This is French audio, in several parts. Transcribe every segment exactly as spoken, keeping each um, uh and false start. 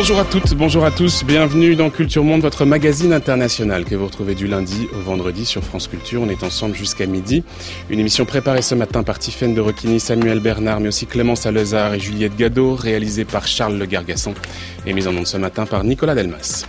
Bonjour à toutes, bonjour à tous, bienvenue dans Culture Monde, votre magazine international que vous retrouvez du lundi au vendredi sur France Culture. On est ensemble jusqu'à midi. Une émission préparée ce matin par Tiffaine de Roquigny, Samuel Bernard, mais aussi Clémence Alezard et Juliette Gadot, réalisée par Charles Le Gargasson et mise en onde ce matin par Nicolas Delmas.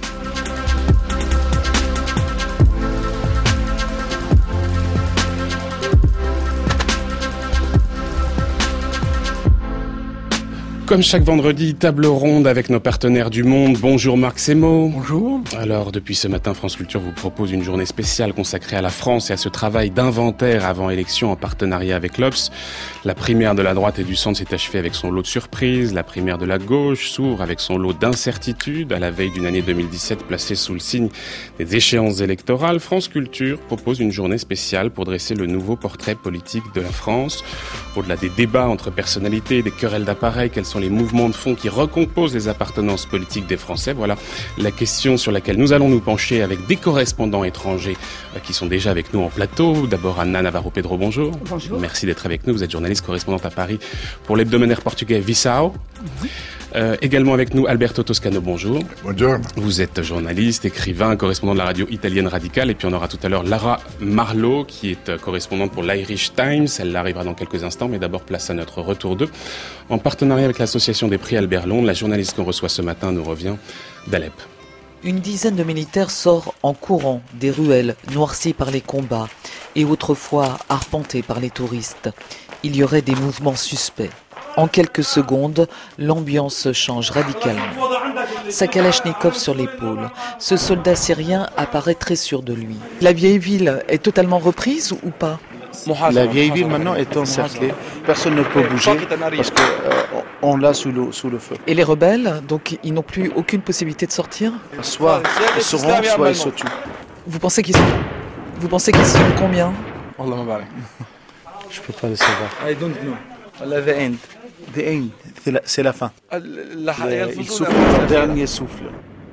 Comme chaque vendredi, table ronde avec nos partenaires du monde. Bonjour Marc Semo. Bonjour. Alors, depuis ce matin, France Culture vous propose une journée spéciale consacrée à la France et à ce travail d'inventaire avant élection en partenariat avec l'Obs. La primaire de la droite et du centre s'est achevée avec son lot de surprises. La primaire de la gauche s'ouvre avec son lot d'incertitudes à la veille d'une année deux mille dix-sept placée sous le signe des échéances électorales. France Culture propose une journée spéciale pour dresser le nouveau portrait politique de la France. Au-delà des débats entre personnalités et des querelles d'appareils, quelles sont les mouvements de fond qui recomposent les appartenances politiques des Français? Voilà la question sur laquelle nous allons nous pencher avec des correspondants étrangers euh, qui sont déjà avec nous en plateau. D'abord Anna Navarro-Pedro, bonjour. Bonjour. Merci d'être avec nous. Vous êtes journaliste correspondante à Paris pour l'hebdomadaire portugais Visao. Mm-hmm. Euh, également avec nous Alberto Toscano, bonjour. Bonjour. Vous êtes journaliste, écrivain, correspondant de la radio italienne Radicale. Et puis on aura tout à l'heure Lara Marlowe qui est correspondante pour l'Irish Times. Elle arrivera dans quelques instants, mais d'abord place à notre retour d'eux. En partenariat avec l'association des prix Albert Londres, la journaliste qu'on reçoit ce matin nous revient d'Alep. Une dizaine de militaires sort en courant des ruelles noircies par les combats et autrefois arpentées par les touristes. Il y aurait des mouvements suspects. En quelques secondes, l'ambiance change radicalement. Sa kalachnikov sur l'épaule. Ce soldat syrien apparaît très sûr de lui. La vieille ville est totalement reprise ou pas ? La vieille ville maintenant est encerclée. Personne ne peut bouger parce qu'on euh, l'a sous le, sous le feu. Et les rebelles, donc ils n'ont plus aucune possibilité de sortir ? Soit ils se rendent, soit ils se tuent. Vous pensez qu'ils sont, vous pensez qu'ils sont combien ? Je ne peux pas le savoir. I don't know. The end. The end. C'est la, c'est la fin. Le, il souffle le dernier souffle.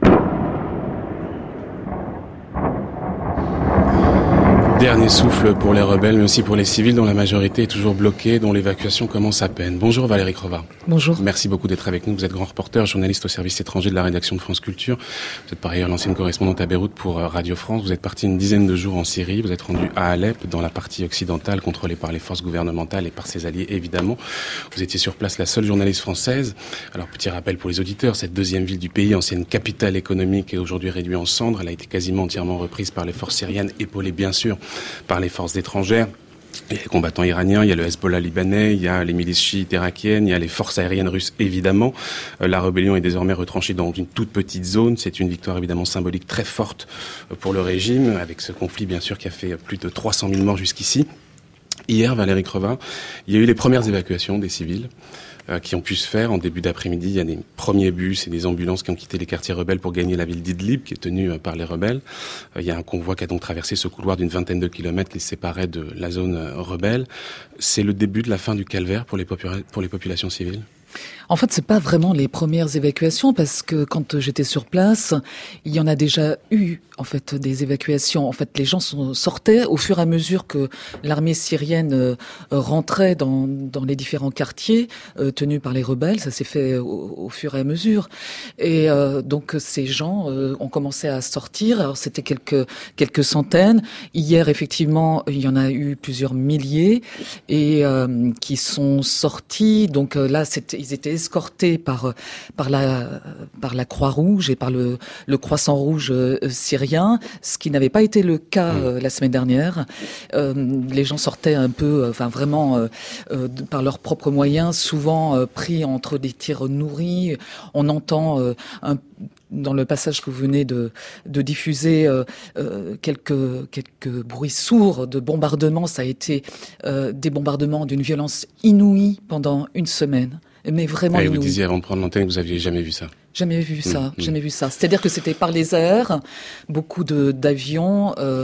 Dernier souffle pour les rebelles, mais aussi pour les civils dont la majorité est toujours bloquée, dont l'évacuation commence à peine. Bonjour Valérie Crova. Bonjour. Merci beaucoup d'être avec nous. Vous êtes grand reporter, journaliste au service étranger de la rédaction de France Culture. Vous êtes par ailleurs l'ancienne correspondante à Beyrouth pour Radio France. Vous êtes parti une dizaine de jours en Syrie. Vous êtes rendu à Alep, dans la partie occidentale, contrôlée par les forces gouvernementales et par ses alliés, évidemment. Vous étiez sur place la seule journaliste française. Alors, petit rappel pour les auditeurs, cette deuxième ville du pays, ancienne capitale économique, est aujourd'hui réduite en cendres. Elle a été quasiment entièrement reprise par les forces syriennes, épaulées bien sûr par les forces étrangères. Il y a les combattants iraniens, il y a le Hezbollah libanais, il y a les milices chiites irakiennes, il y a les forces aériennes russes évidemment. Euh, la rébellion est désormais retranchée dans une toute petite zone. C'est une victoire évidemment symbolique très forte pour le régime, avec ce conflit bien sûr qui a fait plus de trois cent mille morts jusqu'ici. Hier, Valérie Creva, il y a eu les premières évacuations des civils euh, qui ont pu se faire en début d'après-midi. Il y a des premiers bus et des ambulances qui ont quitté les quartiers rebelles pour gagner la ville d'Idlib, qui est tenue euh, par les rebelles. Euh, il y a un convoi qui a donc traversé ce couloir d'une vingtaine de kilomètres qui séparait de la zone euh, rebelle. C'est le début de la fin du calvaire pour les, popula- pour les populations civiles. En fait, c'est pas vraiment les premières évacuations parce que quand j'étais sur place, il y en a déjà eu en fait des évacuations. En fait, les gens sont, sortaient au fur et à mesure que l'armée syrienne euh, rentrait dans, dans les différents quartiers euh, tenus par les rebelles. Ça s'est fait au, au fur et à mesure. Et euh, donc ces gens euh, ont commencé à sortir. Alors c'était quelques quelques centaines. Hier, effectivement, il y en a eu plusieurs milliers et euh, qui sont sortis. Donc euh, là, c'était, ils étaient escortés par par la par la Croix-Rouge et par le le Croissant-Rouge euh, syrien, ce qui n'avait pas été le cas euh, la semaine dernière. Euh, les gens sortaient un peu, enfin vraiment euh, euh, par leurs propres moyens, souvent euh, pris entre des tirs nourris. On entend euh, un dans le passage que vous venez de, de diffuser euh, euh, quelques, quelques bruits sourds de bombardements. Ça a été euh, des bombardements d'une violence inouïe pendant une semaine. Mais vraiment Et inouïe. vous disiez avant de prendre l'antenne que vous aviez jamais vu ça. Jamais vu ça, mmh, jamais mmh. vu ça. C'est-à-dire que c'était par les airs, beaucoup de d'avions, euh,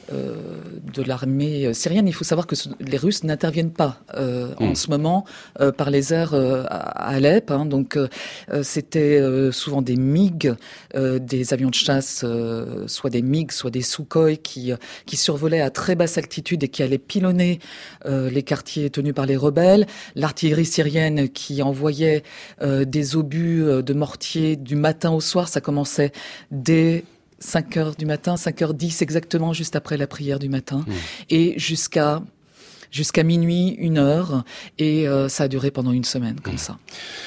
euh, de l'armée syrienne. Il faut savoir que ce, les Russes n'interviennent pas euh, mmh. en ce moment euh, par les airs euh, à Alep. Hein, donc euh, c'était euh, souvent des MiG, euh, des avions de chasse, euh, soit des MiG, soit des Sukhoi, qui qui survolaient à très basse altitude et qui allaient pilonner euh, les quartiers tenus par les rebelles. L'artillerie syrienne qui envoyait euh, des obus de mortier du matin au soir, ça commençait dès cinq heures du matin, cinq heures dix exactement, juste après la prière du matin, mmh. et jusqu'à jusqu'à minuit, une heure, et euh, ça a duré pendant une semaine, comme mmh. ça.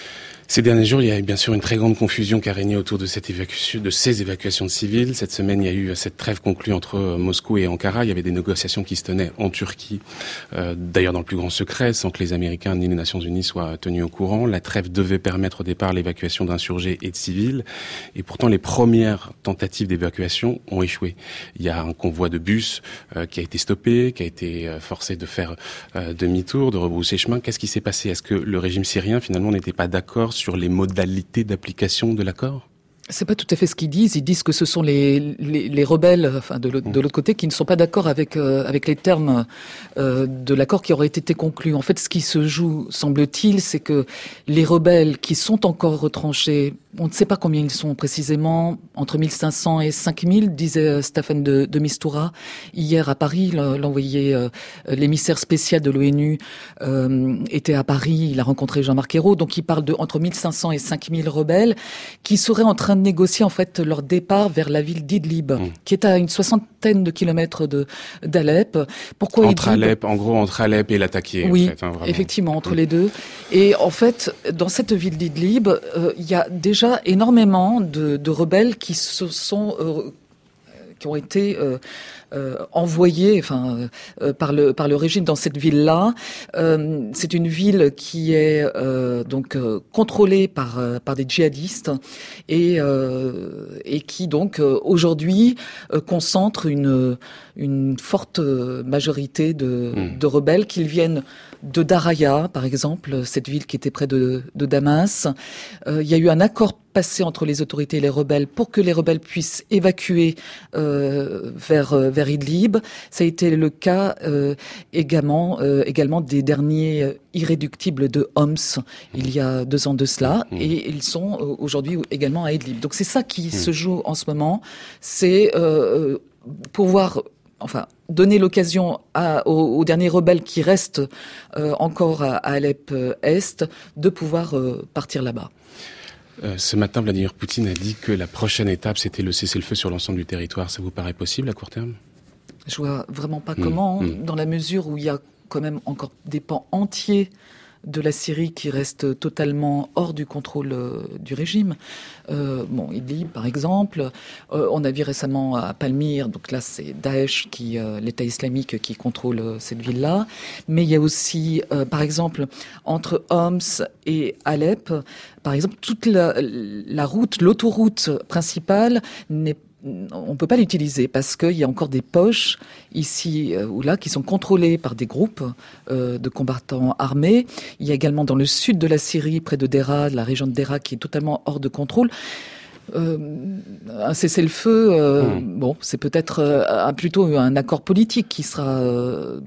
Ces derniers jours, il y a bien sûr une très grande confusion qui a régné autour de cette évacuation, de ces évacuations de civils. Cette semaine, il y a eu cette trêve conclue entre Moscou et Ankara. Il y avait des négociations qui se tenaient en Turquie, euh, d'ailleurs dans le plus grand secret, sans que les Américains ni les Nations Unies soient tenus au courant. La trêve devait permettre au départ l'évacuation d'insurgés et de civils. Et pourtant, les premières tentatives d'évacuation ont échoué. Il y a un convoi de bus euh, qui a été stoppé, qui a été euh, forcé de faire euh, demi-tour, de rebrousser chemin. Qu'est-ce qui s'est passé? Est-ce que le régime syrien, finalement, n'était pas d'accord sur les modalités d'application de l'accord? C'est pas tout à fait ce qu'ils disent. Ils disent que ce sont les les, les rebelles, enfin de l'autre, de l'autre côté, qui ne sont pas d'accord avec euh, avec les termes euh, de l'accord qui aurait été conclu. En fait, ce qui se joue, semble-t-il, c'est que les rebelles qui sont encore retranchés, on ne sait pas combien ils sont précisément, entre mille cinq cents et cinq mille, disait Staffan de, de Mistura hier à Paris. L'envoyé, euh, l'émissaire spécial de l'ONU euh, était à Paris. Il a rencontré Jean-Marc Ayrault. Donc, il parle de entre mille cinq cents et cinq mille rebelles qui seraient en train de négocier en fait leur départ vers la ville d'Idlib, mmh. qui est à une soixantaine de kilomètres de d'Alep. Pourquoi entre Idlib? Alep, en gros, entre Alep et Latakia. Oui, en fait, hein, effectivement, entre mmh. les deux. Et en fait, dans cette ville d'Idlib, euh, il y a déjà énormément de, de rebelles qui se sont euh, qui ont été euh, euh, envoyés, enfin, euh, par le par le régime dans cette ville-là. Euh, c'est une ville qui est euh, donc euh, contrôlée par euh, par des djihadistes et euh, et qui donc euh, aujourd'hui euh, concentre une une forte majorité de mmh. de rebelles, qu'ils viennent de Daraya, par exemple, cette ville qui était près de, de Damas. Euh, il y a eu un accord passé entre les autorités et les rebelles pour que les rebelles puissent évacuer euh, vers vers Idlib. Ça a été le cas euh, également euh, également des derniers irréductibles de Homs il y a deux ans de cela, mmh. et ils sont euh, aujourd'hui également à Idlib. Donc c'est ça qui mmh. se joue en ce moment, c'est euh, pouvoir enfin donner l'occasion à, aux, aux derniers rebelles qui restent euh, encore à, à Alep-Est de pouvoir euh, partir là-bas. Euh, ce matin, Vladimir Poutine a dit que la prochaine étape, c'était le cessez-le-feu sur l'ensemble du territoire. Ça vous paraît possible à court terme? Je vois vraiment pas mmh. comment, mmh. dans la mesure où il y a quand même encore des pans entiers de la Syrie qui reste totalement hors du contrôle euh, du régime. Euh, bon, Idlib, par exemple. Euh, on a vu récemment à Palmyre, donc là c'est Daesh, qui, euh, l'État islamique, qui contrôle euh, cette ville-là. Mais il y a aussi, euh, par exemple, entre Homs et Alep, par exemple, toute la, la route, l'autoroute principale n'est on peut pas l'utiliser parce qu'il y a encore des poches ici euh, ou là qui sont contrôlées par des groupes euh, de combattants armés. Il y a également dans le sud de la Syrie, près de Dera, la région de Dera, qui est totalement hors de contrôle. Euh, un cessez-le-feu, euh, mmh. bon, c'est peut-être euh, plutôt un accord politique qui sera, euh,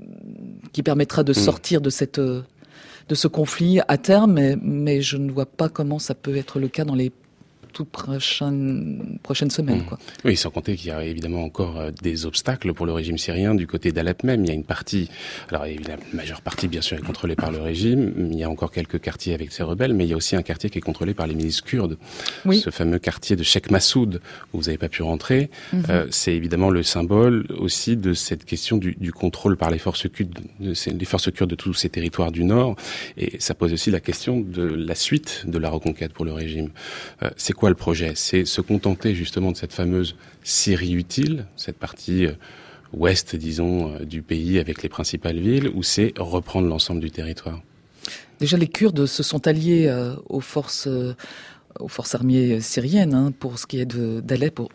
qui permettra de mmh. sortir de cette, de ce conflit à terme, mais, mais je ne vois pas comment ça peut être le cas dans les toute prochaine, prochaine semaine, mmh. quoi. Oui, sans compter qu'il y a évidemment encore euh, des obstacles pour le régime syrien du côté d'Alep même. Il y a une partie, alors évidemment, la majeure partie, bien sûr, est contrôlée par le régime. Il y a encore quelques quartiers avec ces rebelles, mais il y a aussi un quartier qui est contrôlé par les milices kurdes. Oui. Ce fameux quartier de Sheikh Massoud, où vous n'avez pas pu rentrer, mmh. euh, c'est évidemment le symbole aussi de cette question du, du contrôle par les forces kurdes, de, les forces kurdes de tous ces territoires du Nord. Et ça pose aussi la question de la suite de la reconquête pour le régime. Euh, c'est quoi le projet? C'est se contenter justement de cette fameuse Syrie utile, cette partie euh, ouest, disons, euh, du pays avec les principales villes, ou c'est reprendre l'ensemble du territoire? Déjà, les Kurdes se sont alliés euh, aux forces, euh, aux forces armées syriennes, hein, pour ce qui est de, d'Alep, en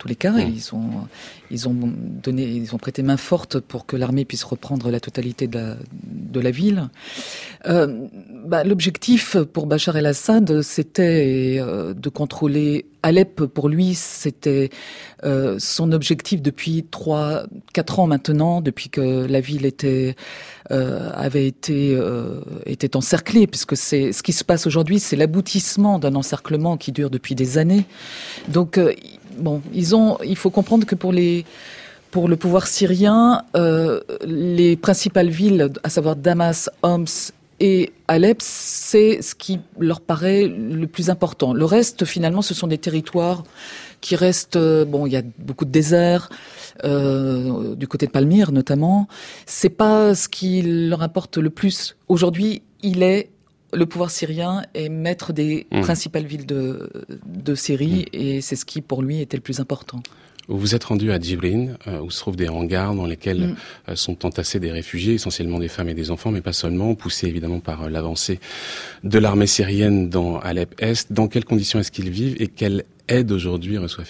tous les cas. Mmh. Ils ont, ils ont donné, ils ont prêté main forte pour que l'armée puisse reprendre la totalité de la, de la ville. Euh, bah, l'objectif pour Bachar el-Assad, c'était euh, de contrôler Alep. Pour lui, c'était euh, son objectif depuis trois, quatre ans maintenant, depuis que la ville était euh, avait été euh, était encerclée, puisque c'est ce qui se passe aujourd'hui, c'est l'aboutissement d'un encerclement qui dure depuis des années. Donc euh, bon, ils ont, il faut comprendre que pour les Pour le pouvoir syrien, euh, les principales villes, à savoir Damas, Homs et Alep, c'est ce qui leur paraît le plus important. Le reste, finalement, ce sont des territoires qui restent... Euh, bon, il y a beaucoup de déserts, euh, du côté de Palmyre notamment. C'est pas ce qui leur importe le plus. Aujourd'hui, il est... Le pouvoir syrien est maître des mmh. principales villes de, de Syrie, mmh. et c'est ce qui, pour lui, était le plus important. Vous vous êtes rendu à Djibrine, euh, où se trouvent des hangars dans lesquels mmh. euh, sont entassés des réfugiés, essentiellement des femmes et des enfants, mais pas seulement, poussés évidemment par euh, l'avancée de l'armée syrienne dans Alep-Est. Dans quelles conditions est-ce qu'ils vivent et quelle aide aujourd'hui reçoivent-ils ?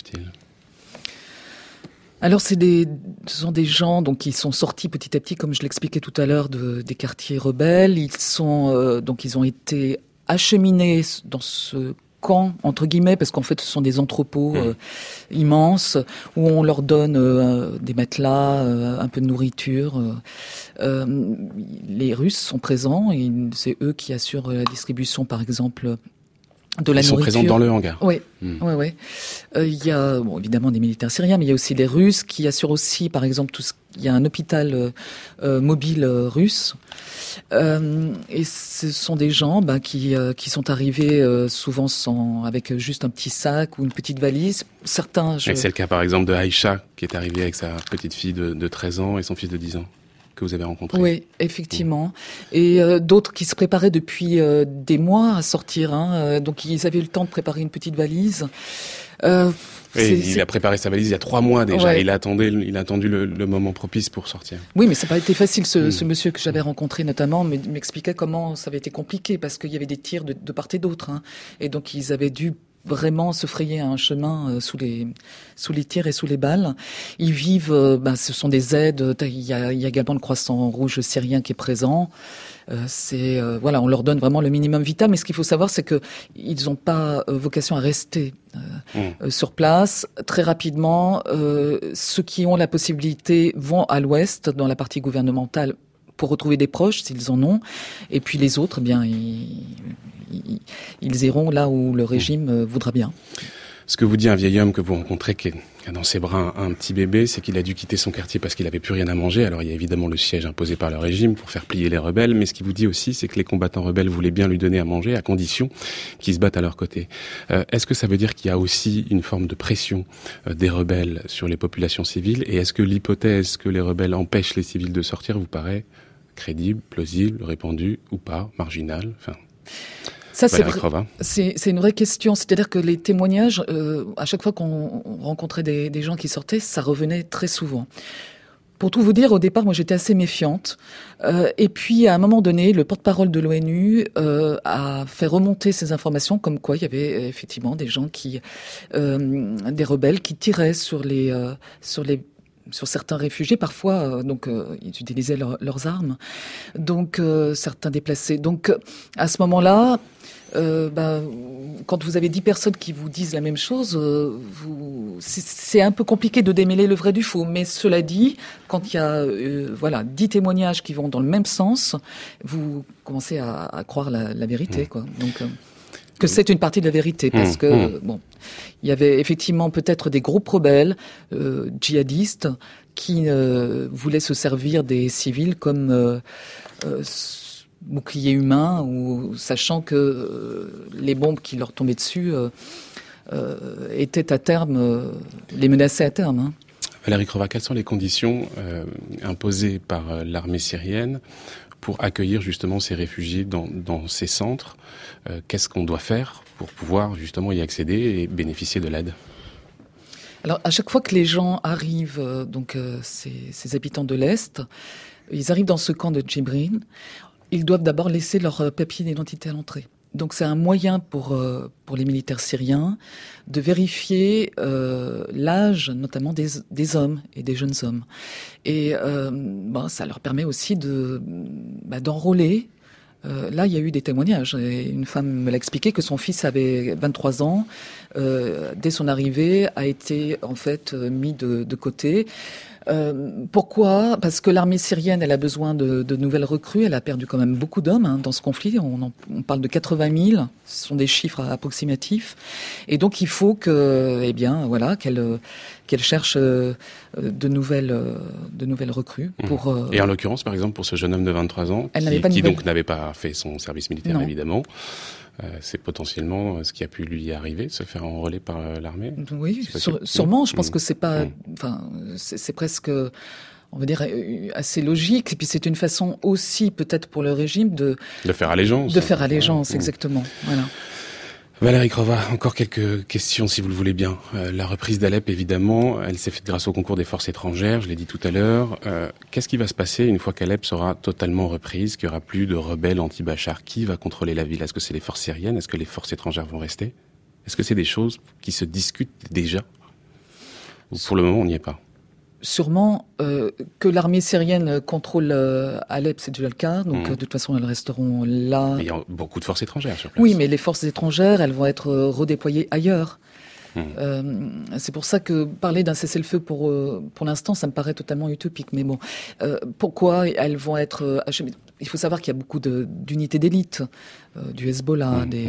Alors, c'est des, ce sont des gens donc qui sont sortis petit à petit, comme je l'expliquais tout à l'heure, de, des quartiers rebelles. Ils sont euh, donc ils ont été acheminés dans ce camp, entre guillemets, parce qu'en fait ce sont des entrepôts euh, immenses où on leur donne euh, des matelas, euh, un peu de nourriture. Euh, euh, les Russes sont présents et c'est eux qui assurent la distribution, par exemple, de la Ils nourriture. sont présents dans le hangar. Oui, mmh. oui, oui. Euh, il y a bon, évidemment des militaires syriens, mais il y a aussi des Russes qui assurent aussi, par exemple, tout ce... il y a un hôpital euh, euh, mobile euh, russe. Euh, et ce sont des gens bah, qui euh, qui sont arrivés euh, souvent sans avec juste un petit sac ou une petite valise. Certains. Je... Et c'est le cas, par exemple, de Aïcha, qui est arrivée avec sa petite fille de, de treize ans et son fils de dix ans. Que vous avez rencontré. Oui, effectivement. Mmh. Et euh, d'autres qui se préparaient depuis euh, des mois à sortir. Hein, euh, donc ils avaient eu le temps de préparer une petite valise. Euh, Et il c'est... a préparé sa valise il y a trois mois déjà. Ouais. Il a attendu, il a attendu le, le moment propice pour sortir. Oui, mais ça n'a pas été facile. Ce, mmh. ce monsieur que j'avais rencontré notamment m'expliquait comment ça avait été compliqué parce qu'il y avait des tirs de, de part et d'autre. Hein, et donc ils avaient dû vraiment se frayer un chemin euh, sous les sous les tirs et sous les balles. Ils vivent, euh, ben, ce sont des aides. Il y a, il y a également le Croissant Rouge syrien qui est présent. Euh, c'est euh, voilà, on leur donne vraiment le minimum vital. Mais ce qu'il faut savoir, c'est que ils n'ont pas euh, vocation à rester euh, mmh. euh, sur place. Très rapidement, euh, ceux qui ont la possibilité vont à l'ouest, dans la partie gouvernementale, pour retrouver des proches s'ils en ont. Et puis les autres, eh bien, ils ils iront là où le régime voudra bien. Ce que vous dit un vieil homme que vous rencontrez, qui a dans ses bras un, un petit bébé, c'est qu'il a dû quitter son quartier parce qu'il n'avait plus rien à manger. Alors il y a évidemment le siège imposé par le régime pour faire plier les rebelles, mais ce qu'il vous dit aussi, c'est que les combattants rebelles voulaient bien lui donner à manger, à condition qu'ils se battent à leur côté. Euh, est-ce que ça veut dire qu'il y a aussi une forme de pression euh, des rebelles sur les populations civiles ? Et est-ce que l'hypothèse que les rebelles empêchent les civils de sortir vous paraît crédible, plausible, répandue ou pas, marginale ? Enfin... Ça, c'est, vrai, c'est, c'est une vraie question. C'est-à-dire que les témoignages, euh, à chaque fois qu'on rencontrait des, des gens qui sortaient, ça revenait très souvent. Pour tout vous dire, au départ, moi, j'étais assez méfiante. Euh, et puis, à un moment donné, le porte-parole de l'ONU euh, a fait remonter ces informations, comme quoi il y avait effectivement des gens qui, euh, des rebelles qui tiraient sur les, euh, sur les sur certains réfugiés, parfois, euh, donc euh, ils utilisaient leur, leurs armes, donc euh, certains déplacés. Donc euh, à ce moment-là, euh, bah, quand vous avez dix personnes qui vous disent la même chose, euh, vous, c'est, c'est un peu compliqué de démêler le vrai du faux. Mais cela dit, quand il y a euh, voilà dix témoignages qui vont dans le même sens, vous commencez à, à croire la, la vérité, quoi. Donc euh, que c'est une partie de la vérité, parce que euh, bon. Il y avait effectivement peut-être des groupes rebelles, euh, djihadistes, qui euh, voulaient se servir des civils comme euh, euh, boucliers humains, ou sachant que euh, les bombes qui leur tombaient dessus euh, euh, étaient à terme, euh, les menaçaient à terme. Hein. Valérie Crova, quelles sont les conditions euh, imposées par euh, l'armée syrienne pour accueillir justement ces réfugiés dans, dans ces centres ? euh, Qu'est-ce qu'on doit faire pour pouvoir justement y accéder et bénéficier de l'aide ? Alors, à chaque fois que les gens arrivent, euh, donc euh, ces, ces habitants de l'Est, ils arrivent dans ce camp de Djibrine, ils doivent d'abord laisser leur papier d'identité à l'entrée. Donc c'est un moyen pour euh, pour les militaires syriens de vérifier euh, l'âge, notamment des des hommes et des jeunes hommes. Et euh, bon, ça leur permet aussi de bah, d'enrôler. Euh, là, il y a eu des témoignages. Et une femme me l'a expliqué que son fils avait vingt-trois ans. Euh, dès son arrivée, a été en fait mis de, de côté. Euh, pourquoi ? Parce que l'armée syrienne, elle a besoin de, de nouvelles recrues. Elle a perdu quand même beaucoup d'hommes hein, dans ce conflit. On, en, on parle de quatre-vingt mille. Ce sont des chiffres approximatifs. Et donc, il faut que, eh bien, voilà, qu'elle qu'elle cherche euh, de nouvelles euh, de nouvelles recrues. Pour. Euh, Et en l'occurrence, par exemple, pour ce jeune homme de vingt-trois ans, elle qui, pas qui nouvelle... donc n'avait pas fait son service militaire, non. évidemment. Euh, c'est potentiellement ce qui a pu lui arriver, de se faire enrôler par euh, l'armée. Oui, sur, sûrement. Je pense mmh. que c'est pas, enfin, c'est, c'est presque, on va dire, assez logique. Et puis c'est une façon aussi, peut-être pour le régime, de de faire allégeance. De faire allégeance, mmh. exactement. Voilà. Valérie Crova, encore quelques questions si vous le voulez bien. Euh, la reprise d'Alep, évidemment, elle s'est faite grâce au concours des forces étrangères, je l'ai dit tout à l'heure. Euh, qu'est-ce qui va se passer une fois qu'Alep sera totalement reprise, qu'il n'y aura plus de rebelles anti-Bachar ? Qui va contrôler la ville ? Est-ce que c'est les forces syriennes ? Est-ce que les forces étrangères vont rester ? Est-ce que c'est des choses qui se discutent déjà ? Ou pour le moment, on n'y est pas ? Sûrement euh, que l'armée syrienne contrôle euh, Alep, c'est déjà le cas. Donc, mmh. de toute façon, elles resteront là. Mais il y a beaucoup de forces étrangères sur place. Oui, mais les forces étrangères, elles vont être redéployées ailleurs. Mmh. Euh, c'est pour ça que parler d'un cessez-le-feu pour euh, pour l'instant, ça me paraît totalement utopique. Mais bon, euh, pourquoi elles vont être euh, acheminées ? Il faut savoir qu'il y a beaucoup de, d'unités d'élite, euh, du Hezbollah, mmh. des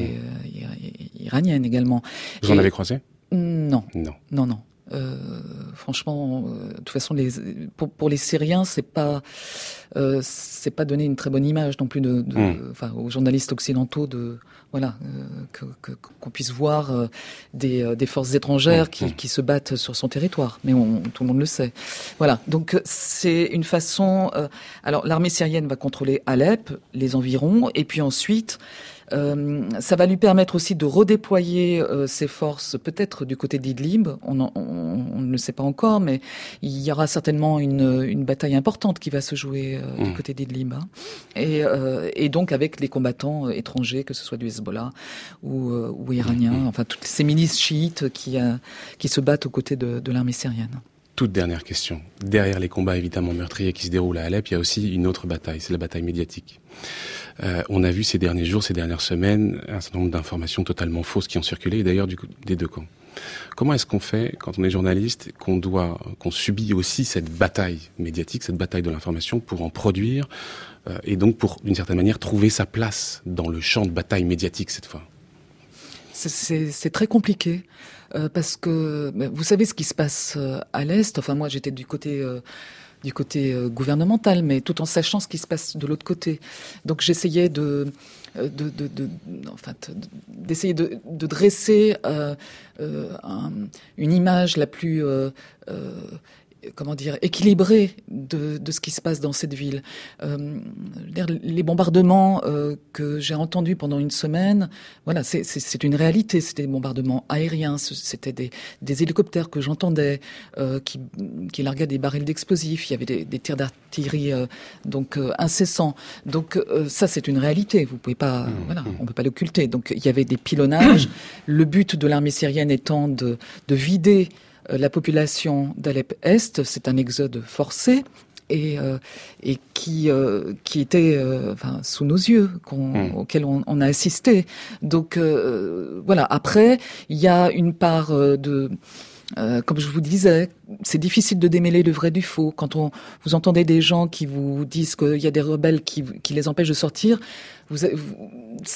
euh, iraniennes également. Vous Et, en avez croisé ? Non. Non. Non, non. Euh, franchement, euh, de toute façon, les, pour, pour les Syriens, c'est pas, euh, c'est pas donner une très bonne image non plus de, de mmh. enfin, aux journalistes occidentaux de, voilà, euh, que, que, qu'on puisse voir euh, des, des forces étrangères mmh. qui, qui se battent sur son territoire. Mais on, tout le monde le sait. Voilà. Donc c'est une façon. Euh, alors l'armée syrienne va contrôler Alep, les environs, et puis ensuite. Euh, ça va lui permettre aussi de redéployer euh, ses forces, peut-être du côté d'Idlib. On, en, on, on ne le sait pas encore, mais il y aura certainement une, une bataille importante qui va se jouer euh, mmh. du côté d'Idlib. Hein. Et, euh, et donc avec les combattants étrangers, que ce soit du Hezbollah ou, euh, ou iraniens, mmh. enfin toutes ces milices chiites qui, euh, qui se battent aux côtés de, de l'armée syrienne. Toute dernière question. Derrière les combats évidemment meurtriers qui se déroulent à Alep, il y a aussi une autre bataille, c'est la bataille médiatique. Euh, on a vu ces derniers jours, ces dernières semaines, un certain nombre d'informations totalement fausses qui ont circulé, et d'ailleurs du coup, des deux camps. Comment est-ce qu'on fait, quand on est journaliste, qu'on doit, qu'on subit aussi cette bataille médiatique, cette bataille de l'information, pour en produire, euh, et donc pour, d'une certaine manière, trouver sa place dans le champ de bataille médiatique cette fois ? C'est, c'est, c'est très compliqué. Euh, parce que vous savez ce qui se passe euh, à l'Est. Enfin, moi, j'étais du côté euh, du côté euh, gouvernemental, mais tout en sachant ce qui se passe de l'autre côté. Donc, j'essayais de, de, de, de enfin, de, d'essayer de, de dresser euh, euh, un, une image la plus euh, euh, comment dire, équilibré de, de ce qui se passe dans cette ville. Euh, les bombardements euh, que j'ai entendus pendant une semaine, voilà, c'est, c'est, c'est une réalité. C'était des bombardements aériens, c'était des, des hélicoptères que j'entendais euh, qui, qui larguaient des barils d'explosifs. Il y avait des, des tirs d'artillerie euh, donc euh, incessants. Donc euh, ça, c'est une réalité. Vous pouvez pas, mmh, voilà, mmh. on peut pas l'occulter. Donc il y avait des pilonnages. Le but de l'armée syrienne étant de, de vider la population d'Alep-Est, c'est un exode forcé et, euh, et qui, euh, qui était euh, enfin, sous nos yeux, qu'on, mmh. auquel on, on a assisté. Donc euh, voilà, après, il y a une part de... Euh, comme je vous disais, c'est difficile de démêler le vrai du faux. Quand on, vous entendez des gens qui vous disent qu'il y a des rebelles qui, qui les empêchent de sortir, vous, vous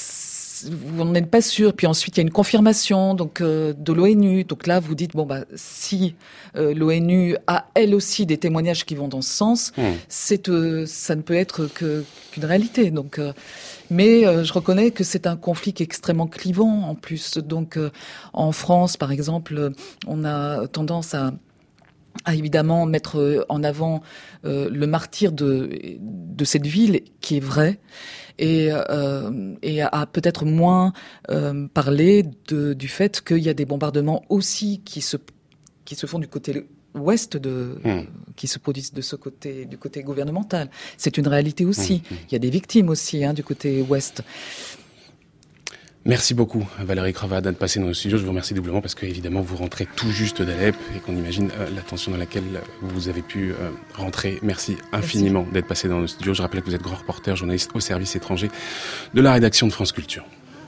vous n'en êtes pas sûr. Puis ensuite, il y a une confirmation donc euh, de l'ONU. Donc là, vous dites bon bah si euh, l'ONU a elle aussi des témoignages qui vont dans ce sens, mmh. c'est euh, ça ne peut être que qu'une réalité. Donc, euh, mais euh, je reconnais que c'est un conflit qui est extrêmement clivant en plus. Donc, euh, en France, par exemple, on a tendance à à évidemment mettre en avant euh, le martyre de de cette ville qui est vrai. Et, euh, et à peut-être moins euh, parler de, du fait qu'il y a des bombardements aussi qui se qui se font du côté ouest de mmh. qui se produisent de ce côté du côté gouvernemental. C'est une réalité aussi. Mmh. Il y a des victimes aussi hein, du côté ouest. Merci beaucoup, Valérie Cravath, d'être passée dans le studio. Je vous remercie doublement parce que, évidemment, vous rentrez tout juste d'Alep et qu'on imagine euh, la tension dans laquelle vous avez pu euh, rentrer. Merci infiniment Merci. d'être passé dans le studio. Je rappelle que vous êtes grand reporter, journaliste au service étranger de la rédaction de France Culture.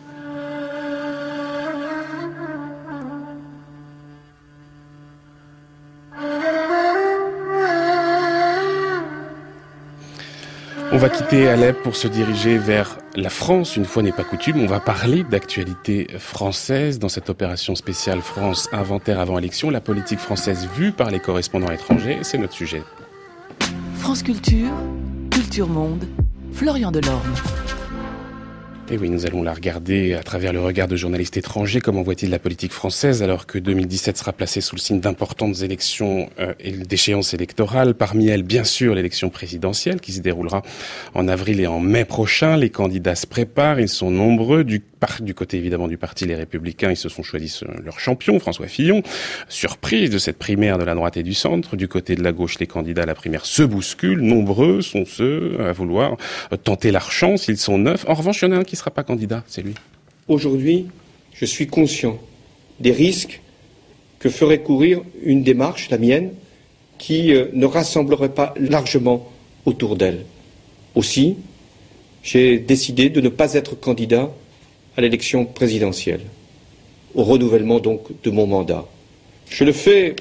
On va quitter Alep pour se diriger vers la France. Une fois n'est pas coutume, on va parler d'actualité française dans cette opération spéciale France Inventaire avant élection. La politique française vue par les correspondants étrangers, c'est notre sujet. France Culture, Culture Monde, Florian Delorme. Et oui, nous allons la regarder à travers le regard de journalistes étrangers. Comment voit-il la politique française alors que deux mille dix-sept sera placée sous le signe d'importantes élections euh, et d'échéances électorales? Parmi elles, bien sûr, l'élection présidentielle qui se déroulera en avril et en mai prochain. Les candidats se préparent, ils sont nombreux. Du, par, du côté évidemment du parti Les Républicains, ils se sont choisis leur champion, François Fillon. Surprise de cette primaire de la droite et du centre. Du côté de la gauche, les candidats à la primaire se bousculent. Nombreux sont ceux à vouloir tenter leur chance. Ils sont neuf. En revanche, il y en a un qui ne sera pas candidat, c'est lui. Aujourd'hui, je suis conscient des risques que ferait courir une démarche, la mienne, qui euh, ne rassemblerait pas largement autour d'elle. Aussi, j'ai décidé de ne pas être candidat à l'élection présidentielle, au renouvellement donc de mon mandat. Je le fais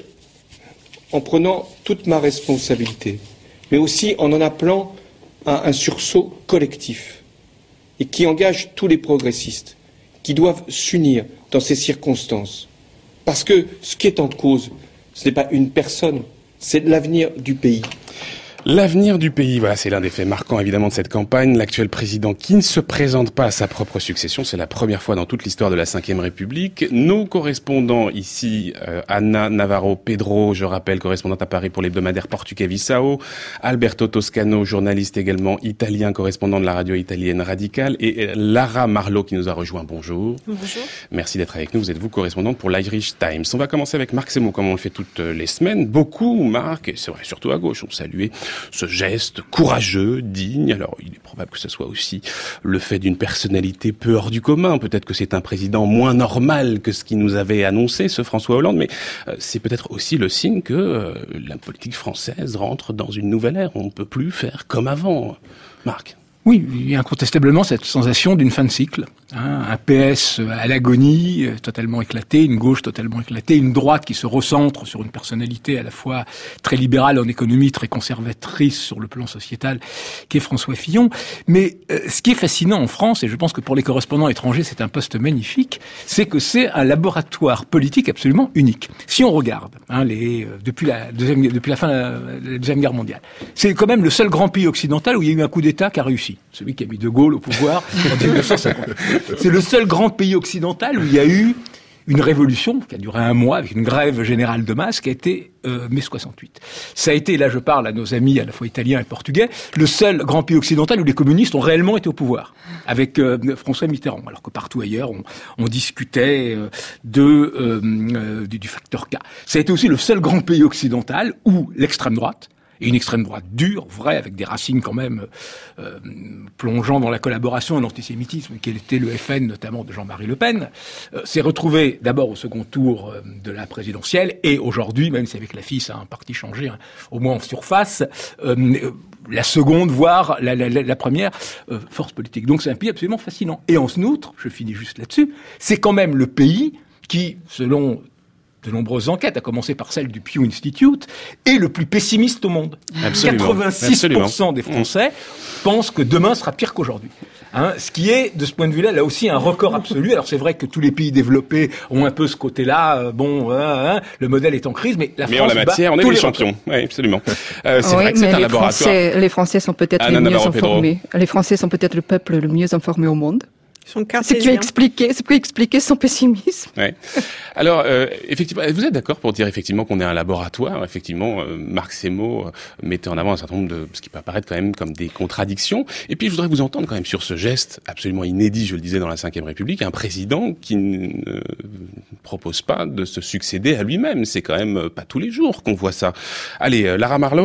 en prenant toute ma responsabilité, mais aussi en en appelant à un sursaut collectif et qui engage tous les progressistes, qui doivent s'unir dans ces circonstances. Parce que ce qui est en cause, ce n'est pas une personne, c'est l'avenir du pays. L'avenir du pays, voilà, c'est l'un des faits marquants évidemment de cette campagne. L'actuel président qui ne se présente pas à sa propre succession, c'est la première fois dans toute l'histoire de la cinquième République. Nos correspondants ici, euh, Anna Navarro Pedro, je rappelle, correspondante à Paris pour l'hebdomadaire Portugais Visao, Alberto Toscano, journaliste également italien, correspondant de la radio italienne Radicale, et Lara Marlowe qui nous a rejoint. Bonjour. Bonjour. Merci d'être avec nous. Vous êtes vous correspondante pour l'Irish Times. On va commencer avec Marc Semo, comme on le fait toutes les semaines. Beaucoup, Marc, et c'est vrai, surtout à gauche, ont salué ce geste courageux, digne. Alors, il est probable que ce soit aussi le fait d'une personnalité peu hors du commun. Peut-être que c'est un président moins normal que ce qu'il nous avait annoncé, ce François Hollande, mais euh, c'est peut-être aussi le signe que euh, la politique française rentre dans une nouvelle ère. On ne peut plus faire comme avant. Marc. Oui, il y a incontestablement cette sensation d'une fin de cycle. Hein, un P S à l'agonie, totalement éclaté, une gauche totalement éclatée, une droite qui se recentre sur une personnalité à la fois très libérale en économie, très conservatrice sur le plan sociétal, qui est François Fillon. Mais euh, ce qui est fascinant en France, et je pense que pour les correspondants étrangers c'est un poste magnifique, c'est que c'est un laboratoire politique absolument unique. Si on regarde, hein, les, euh, depuis, la deuxième, depuis la fin de la, la Deuxième Guerre mondiale, c'est quand même le seul grand pays occidental où il y a eu un coup d'État qui a réussi. Celui qui a mis De Gaulle au pouvoir en dix-neuf cent cinquante. C'est le seul grand pays occidental où il y a eu une révolution qui a duré un mois avec une grève générale de masse qui a été euh, mai soixante-huit. Ça a été, là je parle à nos amis à la fois italiens et portugais, le seul grand pays occidental où les communistes ont réellement été au pouvoir, avec euh, François Mitterrand, alors que partout ailleurs on, on discutait euh, de, euh, euh, du, du facteur K. Ça a été aussi le seul grand pays occidental où l'extrême droite, et une extrême droite dure, vraie, avec des racines quand même euh, plongeant dans la collaboration et l'antisémitisme, qui était le F N notamment de Jean-Marie Le Pen, euh, s'est retrouvé d'abord au second tour euh, de la présidentielle, et aujourd'hui, même si avec la fille ça a un parti changé, hein, au moins en surface, euh, la seconde, voire la, la, la première euh, force politique. Donc c'est un pays absolument fascinant. Et en outre, je finis juste là-dessus, c'est quand même le pays qui, selon de nombreuses enquêtes, à commencer par celle du Pew Institute, est le plus pessimiste au monde. Absolument. quatre-vingt-six pour cent des Français mmh. pensent que demain sera pire qu'aujourd'hui. Hein, ce qui est, de ce point de vue-là, là aussi un record absolu. Alors c'est vrai que tous les pays développés ont un peu ce côté-là. Euh, bon, hein, hein, le modèle est en crise, mais la mais France en la matière, on est les, les champions. Oui, absolument. Euh, c'est oui, vrai que c'est un les laboratoire. Français, les Français sont peut-être Anna les mieux Navarro informés. Pedro. Les Français sont peut-être le peuple le mieux informé au monde. Ce qui expliquait, ce qui expliquait son pessimisme. Ouais. Alors, euh, effectivement, vous êtes d'accord pour dire effectivement qu'on est un laboratoire. Effectivement, euh, Marc Semo euh, mettait en avant un certain nombre de ce qui peut apparaître quand même comme des contradictions. Et puis, je voudrais vous entendre quand même sur ce geste absolument inédit, je le disais, dans la cinquième République, un président qui ne euh, propose pas de se succéder à lui-même. C'est quand même pas tous les jours qu'on voit ça. Allez, euh, Lara Marlowe.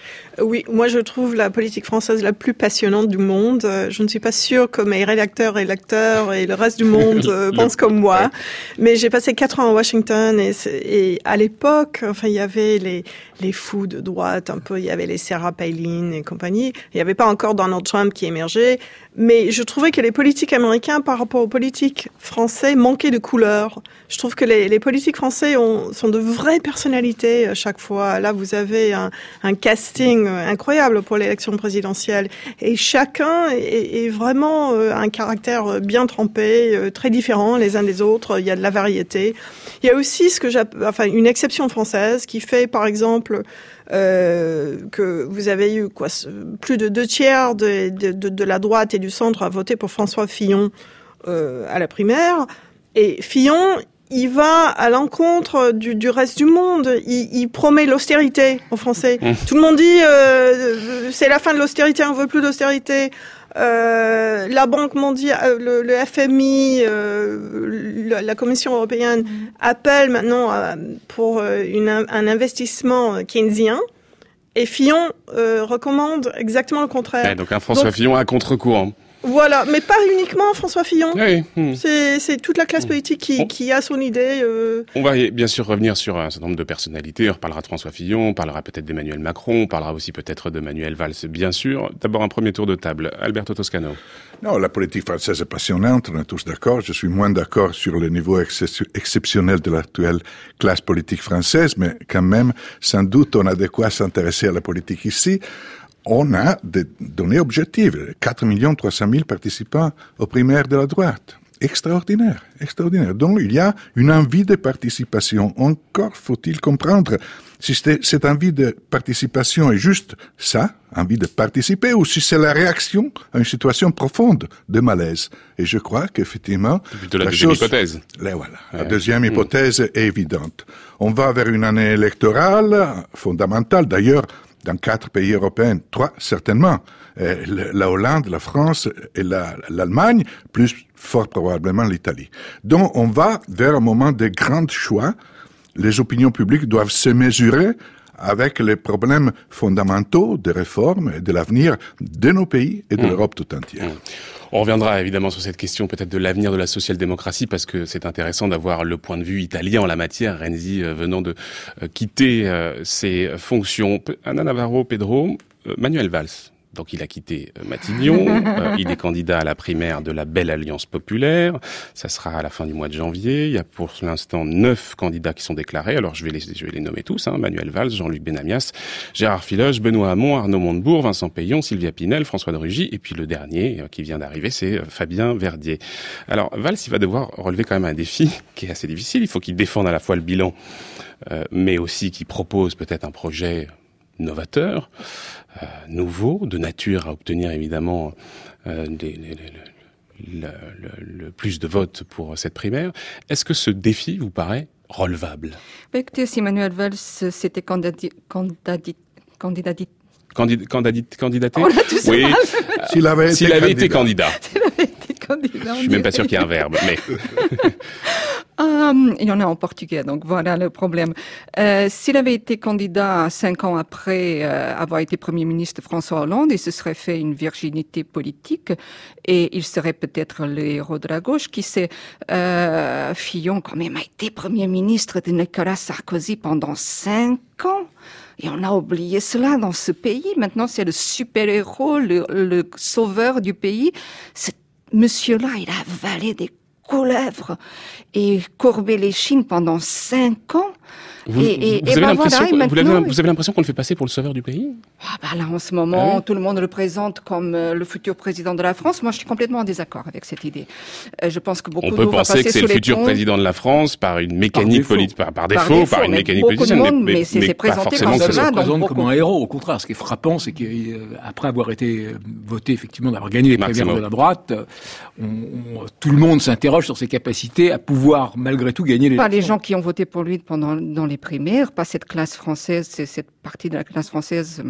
Oui, moi je trouve la politique française la plus passionnante du monde. Je ne suis pas sûre que mes rédacteurs et lecteurs et le reste du monde pensent comme moi. Mais j'ai passé quatre ans à Washington et, et à l'époque, enfin, il y avait les, les fous de droite, un peu, il y avait les Sarah Palin et compagnie. Il n'y avait pas encore Donald Trump qui émergeait. Mais je trouvais que les politiques américains par rapport aux politiques français manquaient de couleur. Je trouve que les, les politiques français ont, sont de vraies personnalités à chaque fois. Là, vous avez un, un casting incroyable pour l'élection présidentielle. Et chacun est, est vraiment un caractère bien trempé, très différent les uns des autres. Il y a de la variété. Il y a aussi ce que j'appelle, enfin, une exception française qui fait, par exemple, Euh, que vous avez eu quoi, plus de deux tiers de, de, de, de la droite et du centre à voter pour François Fillon euh, à la primaire. Et Fillon, il va à l'encontre du, du reste du monde. Il, il promet l'austérité aux Français. Mmh. Tout le monde dit euh, c'est la fin de l'austérité, on veut plus d'austérité. Euh, la Banque mondiale, le, le F M I, euh, la, la Commission européenne mmh. appelle maintenant à, pour une, un investissement keynésien. Et Fillon euh, recommande exactement le contraire. Ouais, donc un François donc, Fillon à contre-courant. Voilà, mais pas uniquement François Fillon. Oui. Mmh. C'est, c'est toute la classe politique qui, bon. qui a son idée. Euh... On va bien sûr revenir sur un certain nombre de personnalités. On reparlera de François Fillon, on parlera peut-être d'Emmanuel Macron, on parlera aussi peut-être de Manuel Valls, bien sûr. D'abord un premier tour de table. Alberto Toscano. Non, la politique française est passionnante, on est tous d'accord. Je suis moins d'accord sur le niveau ex- exceptionnel de l'actuelle classe politique française, mais quand même, sans doute, on a de quoi s'intéresser à la politique ici. On a des données objectives. quatre millions trois cent mille participants aux primaires de la droite. Extraordinaire, extraordinaire. Donc, il y a une envie de participation. Encore faut-il comprendre si cette envie de participation est juste ça, envie de participer, ou si c'est la réaction à une situation profonde de malaise. Et je crois qu'effectivement... C'est plutôt la, la deuxième chose, hypothèse. Là, voilà. Ouais. La deuxième hypothèse mmh. est évidente. On va vers une année électorale fondamentale. D'ailleurs, dans quatre pays européens, trois certainement, euh, la Hollande, la France et la, l'Allemagne, plus fort probablement l'Italie. Donc on va vers un moment de grands choix. Les opinions publiques doivent se mesurer avec les problèmes fondamentaux des réformes et de l'avenir de nos pays et de mmh. l'Europe tout entière. Mmh. On reviendra évidemment sur cette question peut-être de l'avenir de la social-démocratie parce que c'est intéressant d'avoir le point de vue italien en la matière, Renzi euh, venant de euh, quitter euh, ses fonctions. Ana Navarro, Pedro, euh, Manuel Valls. Donc il a quitté Matignon, euh, il est candidat à la primaire de la Belle Alliance Populaire, ça sera à la fin du mois de janvier, il y a pour l'instant neuf candidats qui sont déclarés, alors je vais les, je vais les nommer tous, hein. Manuel Valls, Jean-Luc Benamias, Gérard Filoche, Benoît Hamon, Arnaud Montebourg, Vincent Payon, Sylvia Pinel, François de Rugy, et puis le dernier euh, qui vient d'arriver, c'est euh, Fabien Verdier. Alors Valls, il va devoir relever quand même un défi qui est assez difficile, il faut qu'il défende à la fois le bilan, euh, mais aussi qu'il propose peut-être un projet novateur, euh, nouveau, de nature à obtenir évidemment euh, des, les, les, le, le, le plus de votes pour cette primaire. Est-ce que ce défi vous paraît relevable ? Écoutez, si Manuel Valls s'était candidat, candidat, candidat, Candid, candidit, candidaté On l'a tous oui. mal. S'il avait, été, S'il avait été candidat. S'il avait été candidat. Je suis même pas sûr qu'il y ait un verbe, mais... Um, il y en a en portugais, donc voilà le problème. Euh, s'il avait été candidat cinq ans après euh, avoir été Premier ministre de François Hollande, il se serait fait une virginité politique et il serait peut-être le héros de la gauche. Qui sait, euh, Fillon quand même a été Premier ministre de Nicolas Sarkozy pendant cinq ans. Et on a oublié cela dans ce pays. Maintenant, c'est le super-héros, le, le sauveur du pays. Ce monsieur-là, il a avalé des couleuvres et courbé les chines pendant cinq ans. Vous, et, et, vous, et avez ben l'impression, voilà, vous, avez, vous avez l'impression qu'on le fait passer pour le sauveur du pays ? Ah bah là, en ce moment, ah oui. tout le monde le présente comme euh, le futur président de la France. Moi, je suis complètement en désaccord avec cette idée. Euh, je pense que beaucoup On peut penser que c'est le futur ponts. président de la France par une mécanique politique, par, par, par défaut, par, une mécanique politicienne, mais, mais, mais c'est, mais c'est présenté comme ça. cela. Se présente comme un héros. Au contraire, ce qui est frappant, c'est qu'après avoir été voté, effectivement, d'avoir gagné les primaires de la droite, on, on, tout le monde s'interroge sur ses capacités à pouvoir, malgré tout, gagner les élections. Pas les gens qui ont voté pour lui pendant dans les primaires, pas cette classe française, c'est cette partie de la classe française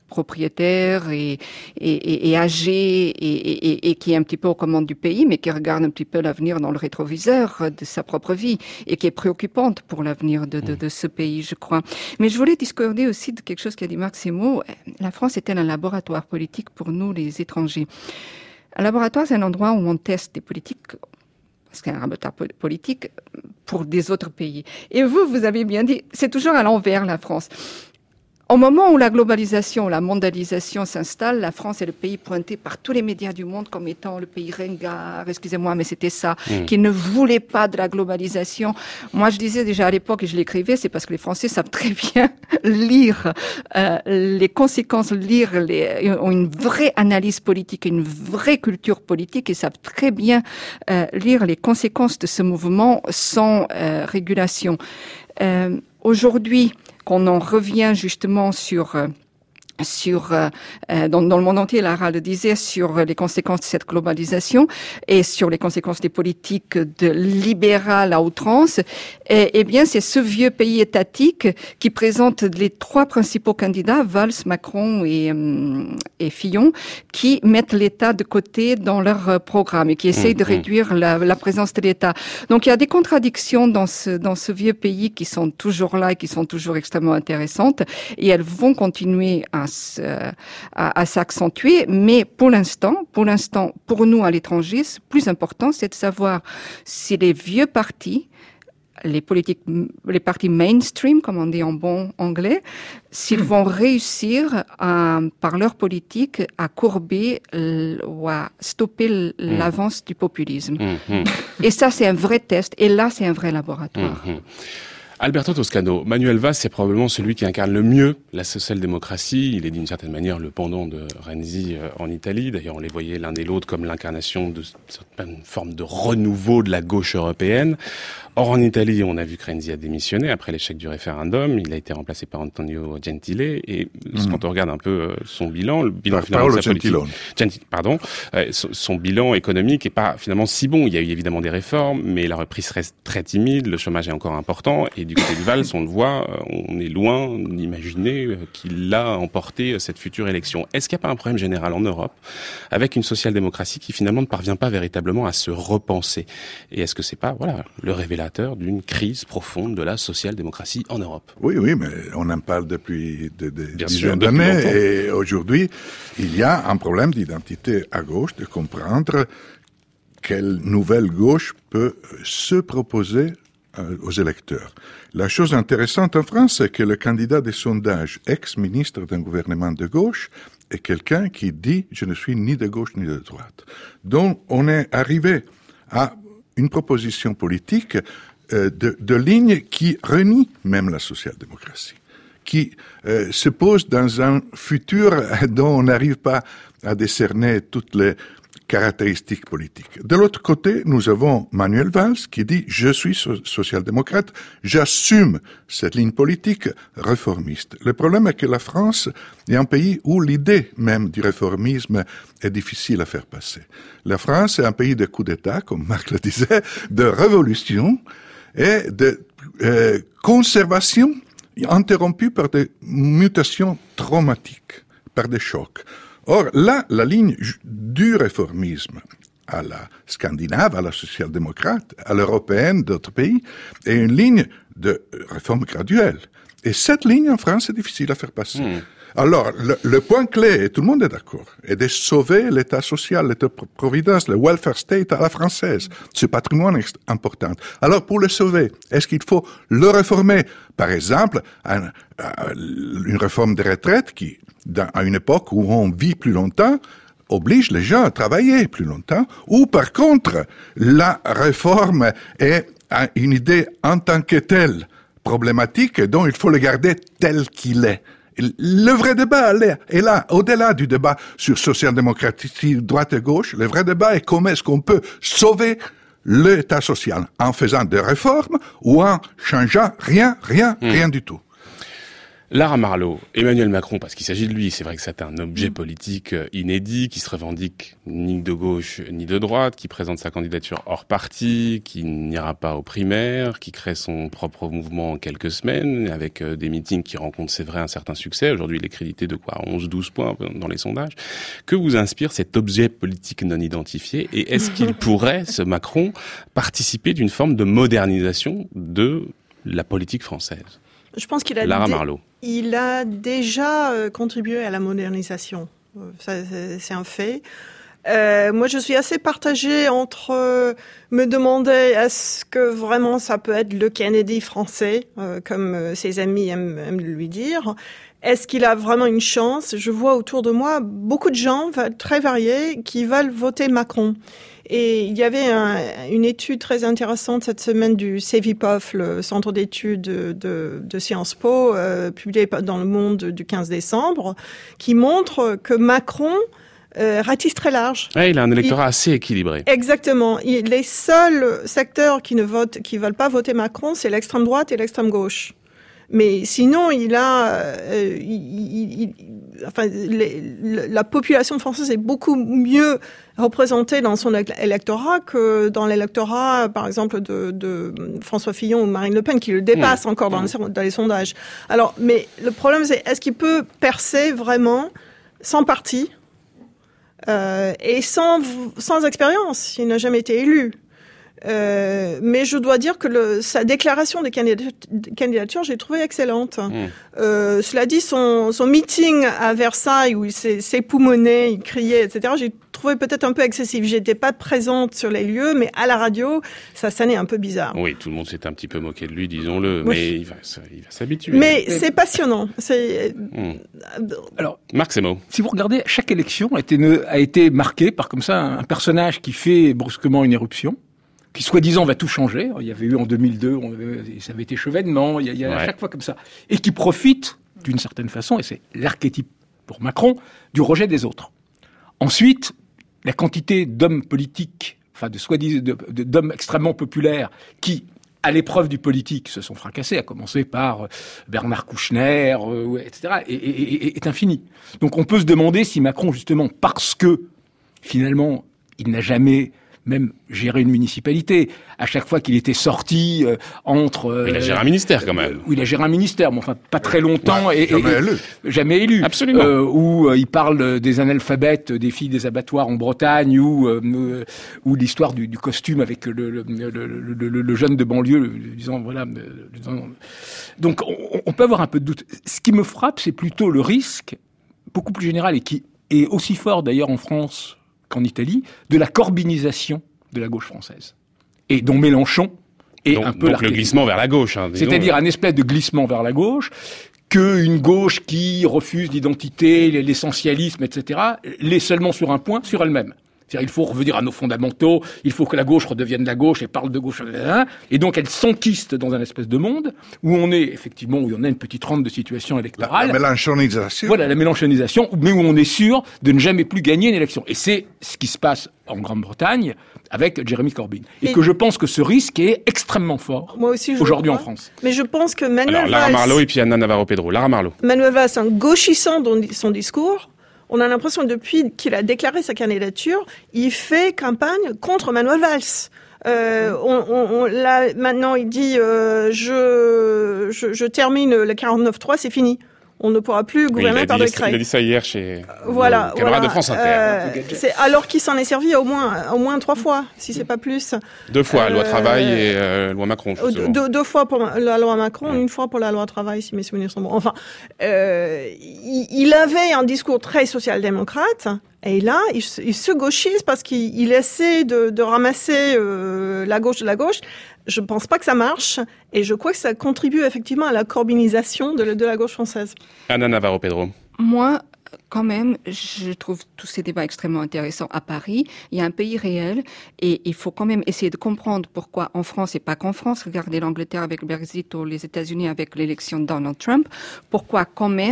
propriétaire et, et, et, et âgé et, et, et qui est un petit peu aux commandes du pays, mais qui regarde un petit peu l'avenir dans le rétroviseur de sa propre vie et qui est préoccupante pour l'avenir de, de, de ce pays, je crois. Mais je voulais discorder aussi de quelque chose qu'a dit Marc Simo. La France est-elle un laboratoire politique pour nous, les étrangers? Un laboratoire, c'est un endroit où on teste des politiques, parce qu'il y a un laboratoire politique pour des autres pays. Et vous, vous avez bien dit, c'est toujours à l'envers, la France. Au moment où la globalisation, la mondialisation s'installe, la France est le pays pointé par tous les médias du monde comme étant le pays ringard, excusez-moi, mais c'était ça, mmh. qui ne voulait pas de la globalisation. Moi, je disais déjà à l'époque, et je l'écrivais, c'est parce que les Français savent très bien lire euh, les conséquences, lire, les, ont une vraie analyse politique, une vraie culture politique, et savent très bien euh, lire les conséquences de ce mouvement sans euh, régulation. Euh, aujourd'hui, qu'on en revient justement sur euh, sur euh, dans, dans le monde entier, Lara le disait, sur les conséquences de cette globalisation et sur les conséquences des politiques de libérales à outrance. Et, eh bien, c'est ce vieux pays étatique qui présente les trois principaux candidats, Valls, Macron et, et Fillon, qui mettent l'État de côté dans leur programme et qui essayent mmh, de réduire mmh. la, la présence de l'État. Donc, il y a des contradictions dans ce dans ce vieux pays qui sont toujours là et qui sont toujours extrêmement intéressantes, et elles vont continuer à À, à s'accentuer, mais pour l'instant, pour l'instant, pour nous à l'étranger, le plus important, c'est de savoir si les vieux partis, les politiques, les partis mainstream, comme on dit en bon anglais, s'ils vont réussir à, par leur politique, à courber ou à stopper l'avance du populisme. Mmh. Et ça, c'est un vrai test. Et là, c'est un vrai laboratoire. Mmh. Alberto Toscano, Manuel Valls, c'est probablement celui qui incarne le mieux la social-démocratie. Il est d'une certaine manière le pendant de Renzi en Italie. D'ailleurs, on les voyait l'un et l'autre comme l'incarnation de certaines formes de renouveau de la gauche européenne. Or, en Italie, on a vu que Renzi a démissionné après l'échec du référendum. Il a été remplacé par Antonio Gentile. Et mmh. quand on regarde un peu son bilan, le bilan par finalement de sa politique, Gentile, pardon, euh, son, son bilan économique est pas finalement si bon. Il y a eu évidemment des réformes, mais la reprise reste très timide. Le chômage est encore important. Et du côté de Valls, on le voit, on est loin d'imaginer qu'il a emporté cette future élection. Est-ce qu'il n'y a pas un problème général en Europe avec une social-démocratie qui finalement ne parvient pas véritablement à se repenser? Et est-ce que c'est pas, voilà, le révélateur d'une crise profonde de la social-démocratie en Europe? Oui, oui, mais on en parle depuis des de, de dizaines d'années, et aujourd'hui, il y a un problème d'identité à gauche, de comprendre quelle nouvelle gauche peut se proposer aux électeurs. La chose intéressante en France, c'est que le candidat des sondages, ex-ministre d'un gouvernement de gauche, est quelqu'un qui dit « je ne suis ni de gauche ni de droite ». Donc, on est arrivé à une proposition politique euh, de, de ligne qui renie même la social-démocratie, qui euh, se pose dans un futur dont on n'arrive pas à décerner toutes les caractéristiques politiques. De l'autre côté, nous avons Manuel Valls qui dit « je suis so- social-démocrate, j'assume cette ligne politique réformiste ». Le problème est que la France est un pays où l'idée même du réformisme est difficile à faire passer. La France est un pays de coups d'État, comme Marc le disait, de révolution et de euh, conservation interrompue par des mutations traumatiques, par des chocs. Or, là, la ligne du réformisme à la scandinave, à la social-démocrate, à l'européenne d'autres pays, est une ligne de réforme graduelle. Et cette ligne, en France, est difficile à faire passer. Mmh. Alors, le, le point clé, et tout le monde est d'accord, est de sauver l'État social, l'État-providence, le welfare state à la française. Ce patrimoine est important. Alors, pour le sauver, est-ce qu'il faut le réformer? Par exemple, un, une réforme des retraites qui, dans, à une époque où on vit plus longtemps, oblige les gens à travailler plus longtemps, ou par contre, la réforme est une idée en tant que telle problématique dont il faut le garder tel qu'il est. Le vrai débat est là, au-delà du débat sur social-démocratie, droite et gauche. Le vrai débat est comment est-ce qu'on peut sauver l'État social en faisant des réformes ou en changeant rien, rien, mmh. rien du tout. Lara Marleau, Emmanuel Macron, parce qu'il s'agit de lui, c'est vrai que c'est un objet politique inédit, qui se revendique ni de gauche ni de droite, qui présente sa candidature hors parti, qui n'ira pas aux primaires, qui crée son propre mouvement en quelques semaines, avec des meetings qui rencontrent, c'est vrai, un certain succès. Aujourd'hui, il est crédité de quoi, onze douze points dans les sondages. Que vous inspire cet objet politique non identifié, et est-ce qu'il pourrait, ce Macron, participer d'une forme de modernisation de la politique française? Je pense qu'il a, Lara dé- Marleau. il a déjà euh, contribué à la modernisation. Euh, ça, c'est, c'est un fait. Euh, moi, je suis assez partagée entre euh, me demander est-ce que vraiment ça peut être le Kennedy français, euh, comme euh, ses amis aiment, aiment lui dire. Est-ce qu'il a vraiment une chance? Je vois autour de moi beaucoup de gens très variés qui veulent voter Macron. Et il y avait un, une étude très intéressante cette semaine du CEVIPOF, le centre d'études de, de, de Sciences Po, euh, publié dans Le Monde du quinze décembre, qui montre que Macron euh, ratisse très large. Ouais, il a un électorat il, assez équilibré. Exactement. Il, les seuls secteurs qui ne votent, qui veulent pas voter Macron, c'est l'extrême droite et l'extrême gauche. Mais sinon, il a, euh, il, il, il, enfin, les, la population française est beaucoup mieux représentée dans son électorat que dans l'électorat, par exemple, de, de François Fillon ou Marine Le Pen, qui le dépasse mmh. encore dans, mmh. les, dans les sondages. Alors, mais le problème, c'est est-ce qu'il peut percer vraiment sans parti euh, et sans, sans expérience? Il n'a jamais été élu. Euh, mais je dois dire que le, sa déclaration de candidature, j'ai trouvé excellente. Mmh. Euh, cela dit, son, son meeting à Versailles où il s'est, s'époumonait, il criait, et cetera, j'ai trouvé peut-être un peu excessif. J'étais pas présente sur les lieux, mais à la radio, ça sonnait un peu bizarre. Oui, tout le monde s'est un petit peu moqué de lui, disons-le, oui. mais il va, il va s'habituer. Mais c'est passionnant. C'est... Mmh. Alors, Marc Semo. Si vous regardez, chaque élection a été, a été marquée par comme ça un personnage qui fait brusquement une éruption, qui soi-disant va tout changer. Il y avait eu en deux mille deux, on avait, ça avait été Chevènement, il y a, il y a ouais. à chaque fois comme ça. Et qui profite, d'une certaine façon, et c'est l'archétype pour Macron, du rejet des autres. Ensuite, la quantité d'hommes politiques, enfin de soi-disant, de, de, d'hommes extrêmement populaires, qui, à l'épreuve du politique, se sont fracassés, à commencer par Bernard Kouchner, euh, et cetera, est, est, est, est infinie. Donc on peut se demander si Macron, justement, parce que, finalement, il n'a jamais même gérer une municipalité. À chaque fois qu'il était sorti euh, entre... Euh, il a géré un ministère, quand même. Euh, oui, il a géré un ministère, mais enfin, pas très longtemps. Ouais, et, jamais et, élu. Jamais élu. Absolument. Euh, où euh, il parle des analphabètes, des filles des abattoirs en Bretagne, ou euh, ou l'histoire du, du costume avec le, le, le, le, le, le jeune de banlieue, le, disant, voilà... Le, disant... Donc, on, on peut avoir un peu de doute. Ce qui me frappe, c'est plutôt le risque, beaucoup plus général, et qui est aussi fort, d'ailleurs, en France qu'en Italie, de la corbinisation de la gauche française. Et dont Mélenchon est donc, un peu donc le glissement vers la gauche. Hein, c'est-à-dire un espèce de glissement vers la gauche, qu'une gauche qui refuse l'identité, l'essentialisme, et cetera, l'est seulement sur un point, sur elle-même. C'est-à-dire il faut revenir à nos fondamentaux, il faut que la gauche redevienne la gauche et parle de gauche, et donc elle s'enquiste dans un espèce de monde où on est effectivement, où on a une petite rente de situation électorale. La, la mélenchonisation. Voilà, la mélenchonisation, mais où on est sûr de ne jamais plus gagner une élection. Et c'est ce qui se passe en Grande-Bretagne avec Jeremy Corbyn. Et, et que je pense que ce risque est extrêmement fort moi aussi, je aujourd'hui en France. Mais je pense que Manuel Alors, Lara Valls... Marleau et puis Anna Navarro-Pedro. Lara Marleau. Manuel Valls, en gauchissant dans son discours, on a l'impression que depuis qu'il a déclaré sa candidature, il fait campagne contre Manuel Valls. Euh, on, on, on, là, maintenant, il dit euh, je, je, je termine le quarante-neuf trois, c'est fini. On ne pourra plus gouverner oui, par dit, décret. Il a dit ça hier chez voilà, le camarade voilà. de France Inter. Euh, c'est alors qu'il s'en est servi au moins, au moins trois fois, si c'est pas plus. Deux fois, euh, loi travail et euh, loi Macron. Deux, deux fois pour la loi Macron, ouais. Une fois pour la loi travail, si mes souvenirs sont bons. Enfin, euh, il, il avait un discours très social-démocrate. Et là, il, il se gauchise parce qu'il il essaie de, de ramasser euh, la gauche de la gauche. Je ne pense pas que ça marche, et je crois que ça contribue effectivement à la corbinisation de, de la gauche française. Anna Navarro-Pedro. Moi, quand même, je trouve tous ces débats extrêmement intéressants à Paris. Il y a un pays réel, et il faut quand même essayer de comprendre pourquoi en France, et pas qu'en France, regardez l'Angleterre avec le Brexit ou les États-Unis avec l'élection de Donald Trump, pourquoi quand même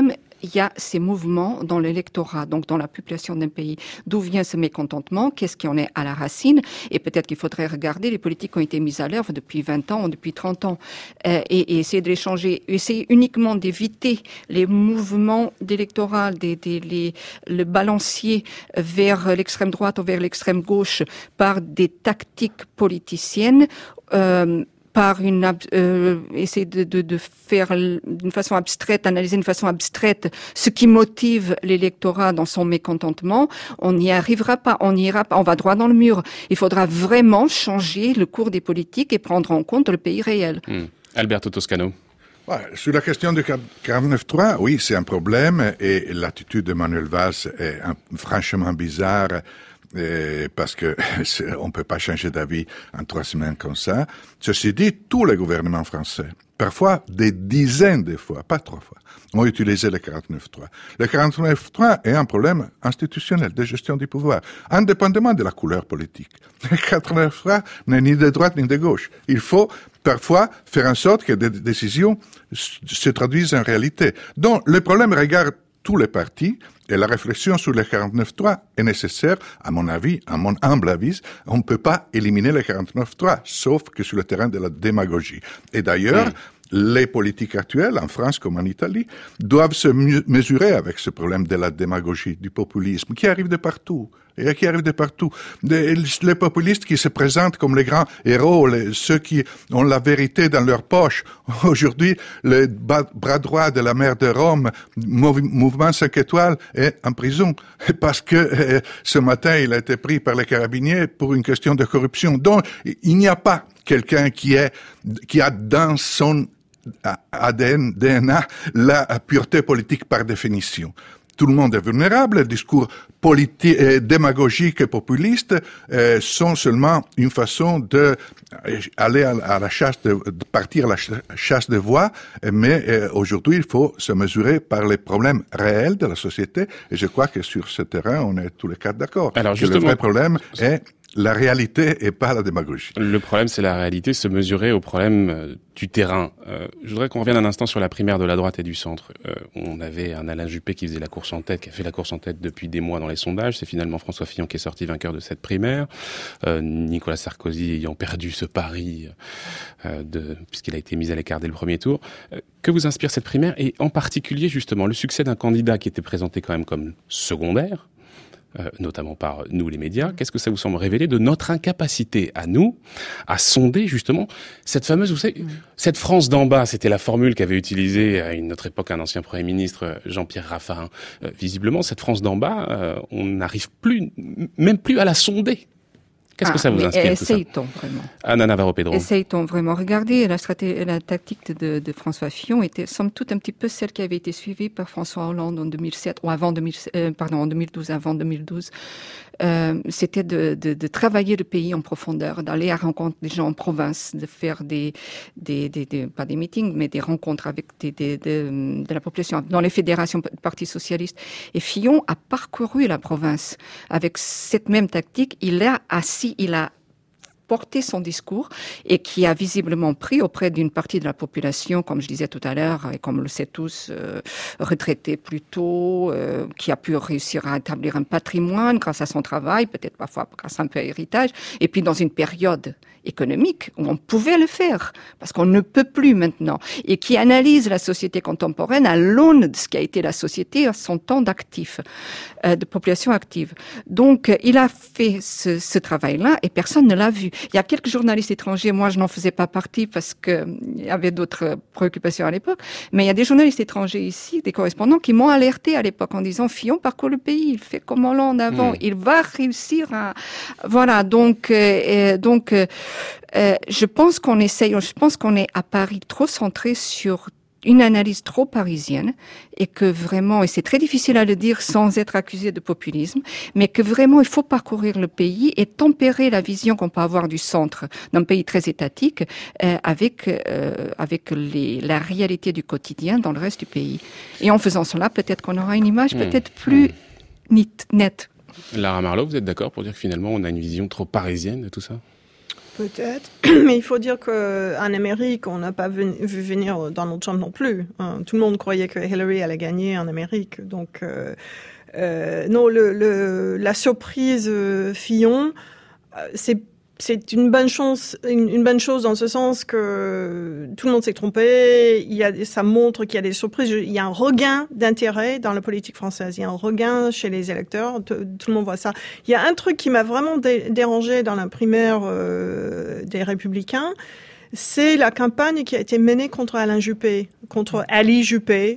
il y a ces mouvements dans l'électorat, donc dans la population d'un pays. D'où vient ce mécontentement? Qu'est-ce qui en est à la racine? Et peut-être qu'il faudrait regarder les politiques qui ont été mises à l'œuvre depuis vingt ans ou depuis trente ans euh, et, et essayer de les changer. Essayer uniquement d'éviter les mouvements d'électorat, des, des, les, le balancier vers l'extrême droite ou vers l'extrême gauche par des tactiques politiciennes. Euh, par une euh, essayer de, de, de faire d'une façon abstraite, analyser d'une façon abstraite ce qui motive l'électorat dans son mécontentement, on n'y arrivera pas, on n'y ira pas, on va droit dans le mur. Il faudra vraiment changer le cours des politiques et prendre en compte le pays réel. Mmh. Alberto Toscano. Ouais, sur la question du quarante-neuf trois, oui, c'est un problème et l'attitude de Manuel Valls est un, franchement bizarre. Et parce que on peut pas changer d'avis en trois semaines comme ça. Ceci dit, tous les gouvernements français, parfois des dizaines de fois, pas trois fois, ont utilisé le quarante-neuf trois. Le quarante-neuf trois est un problème institutionnel de gestion du pouvoir, indépendamment de la couleur politique. Le quarante-neuf trois n'est ni de droite ni de gauche. Il faut parfois faire en sorte que des décisions se traduisent en réalité. Donc, le problème regarde tous les partis, et la réflexion sur le quarante-neuf trois est nécessaire, à mon avis, à mon humble avis. On ne peut pas éliminer le quarante-neuf trois, sauf que sur le terrain de la démagogie. Et d'ailleurs, mmh. les politiques actuelles, en France comme en Italie, doivent se mesurer avec ce problème de la démagogie, du populisme, qui arrive de partout. Et qui arrive de partout. Des, les populistes qui se présentent comme les grands héros, les, ceux qui ont la vérité dans leur poche. Aujourd'hui, le bas, bras droit de la maire de Rome, mov, mouvement cinq étoiles, est en prison. Parce que euh, ce matin, il a été pris par les carabiniers pour une question de corruption. Donc, il n'y a pas quelqu'un qui est, qui a dans son A D N, D N A, la pureté politique par définition. Tout le monde est vulnérable. Les discours politiques, euh, démagogiques et populistes euh, sont seulement une façon de euh, aller à, à la chasse, de, de partir à la chasse de voix. Mais euh, aujourd'hui, il faut se mesurer par les problèmes réels de la société. Et je crois que sur ce terrain, on est tous les quatre d'accord. Alors, justement, le vrai problème est la réalité et pas la démagogie. Le problème, c'est la réalité, se mesurer au problème euh, du terrain. Euh, je voudrais qu'on revienne un instant sur la primaire de la droite et du centre. Euh, on avait un Alain Juppé qui faisait la course en tête, qui a fait la course en tête depuis des mois dans les sondages. C'est finalement François Fillon qui est sorti vainqueur de cette primaire. Euh, Nicolas Sarkozy ayant perdu ce pari, euh, de, puisqu'il a été mis à l'écart dès le premier tour. Euh, que vous inspire cette primaire et en particulier, justement, le succès d'un candidat qui était présenté quand même comme secondaire, Euh, notamment par nous les médias, qu'est-ce que ça vous semble révéler de notre incapacité à nous, à sonder justement cette fameuse, vous savez, mmh. cette France d'en bas, c'était la formule qu'avait utilisée à une autre époque un ancien Premier ministre, Jean-Pierre Raffarin. Euh, visiblement, cette France d'en bas, euh, on n'arrive plus, même plus à la sonder. Qu'est-ce ah, que ça vous inspire, essaye-t-on tout ça vraiment Anna Navarro-Pedro. Essaye-t-on vraiment Regardez, la stratégie, la tactique de, de François Fillon était somme toute un petit peu celle qui avait été suivie par François Hollande en deux mille sept ou avant deux mille, euh, pardon, en deux mille douze, avant deux mille douze. Euh, c'était de, de, de travailler le pays en profondeur, d'aller à rencontre des gens en province, de faire des, des, des, des pas des meetings, mais des rencontres avec des, des, de, de la population dans les fédérations du Parti socialiste. Et Fillon a parcouru la province avec cette même tactique. Il a assis il a porté son discours et qui a visiblement pris auprès d'une partie de la population, comme je disais tout à l'heure, et comme on le sait tous, euh, retraité plus tôt, euh, qui a pu réussir à établir un patrimoine grâce à son travail, peut-être parfois grâce un peu à héritage, et puis dans une période économique où on pouvait le faire, parce qu'on ne peut plus maintenant, et qui analyse la société contemporaine à l'aune de ce qui a été la société à son temps d'actifs, euh, de population active. Donc, il a fait ce, ce travail-là et personne ne l'a vu. Il y a quelques journalistes étrangers, moi je n'en faisais pas partie parce que il y avait d'autres préoccupations à l'époque, mais il y a des journalistes étrangers ici, des correspondants qui m'ont alerté à l'époque en disant Fillon parcourt le pays, il fait comme Hollande avant, mmh. il va réussir à... Voilà, donc... Euh, donc euh, Euh, je pense qu'on essaye, je pense qu'on est à Paris trop centré sur une analyse trop parisienne et que vraiment, et c'est très difficile à le dire sans être accusé de populisme, mais que vraiment il faut parcourir le pays et tempérer la vision qu'on peut avoir du centre d'un pays très étatique euh, avec euh, avec les, la réalité du quotidien dans le reste du pays. Et en faisant cela, peut-être qu'on aura une image mmh. peut-être plus mmh. nette. Lara Marlowe, vous êtes d'accord pour dire que finalement on a une vision trop parisienne de tout ça ? Peut-être, mais il faut dire qu'en Amérique, on n'a pas vu venir Donald Trump non plus. Hein. Tout le monde croyait que Hillary allait gagner en Amérique. Donc, euh, euh, non, le, le, la surprise euh, Fillon, euh, c'est c'est une bonne chance, une, une bonne chose dans ce sens que tout le monde s'est trompé. Il y a, ça montre qu'il y a des surprises. Il y a un regain d'intérêt dans la politique française. Il y a un regain chez les électeurs. Tout, tout le monde voit ça. Il y a un truc qui m'a vraiment dé, dérangé dans la primaire euh, des Républicains, c'est la campagne qui a été menée contre Alain Juppé, contre Ali Juppé.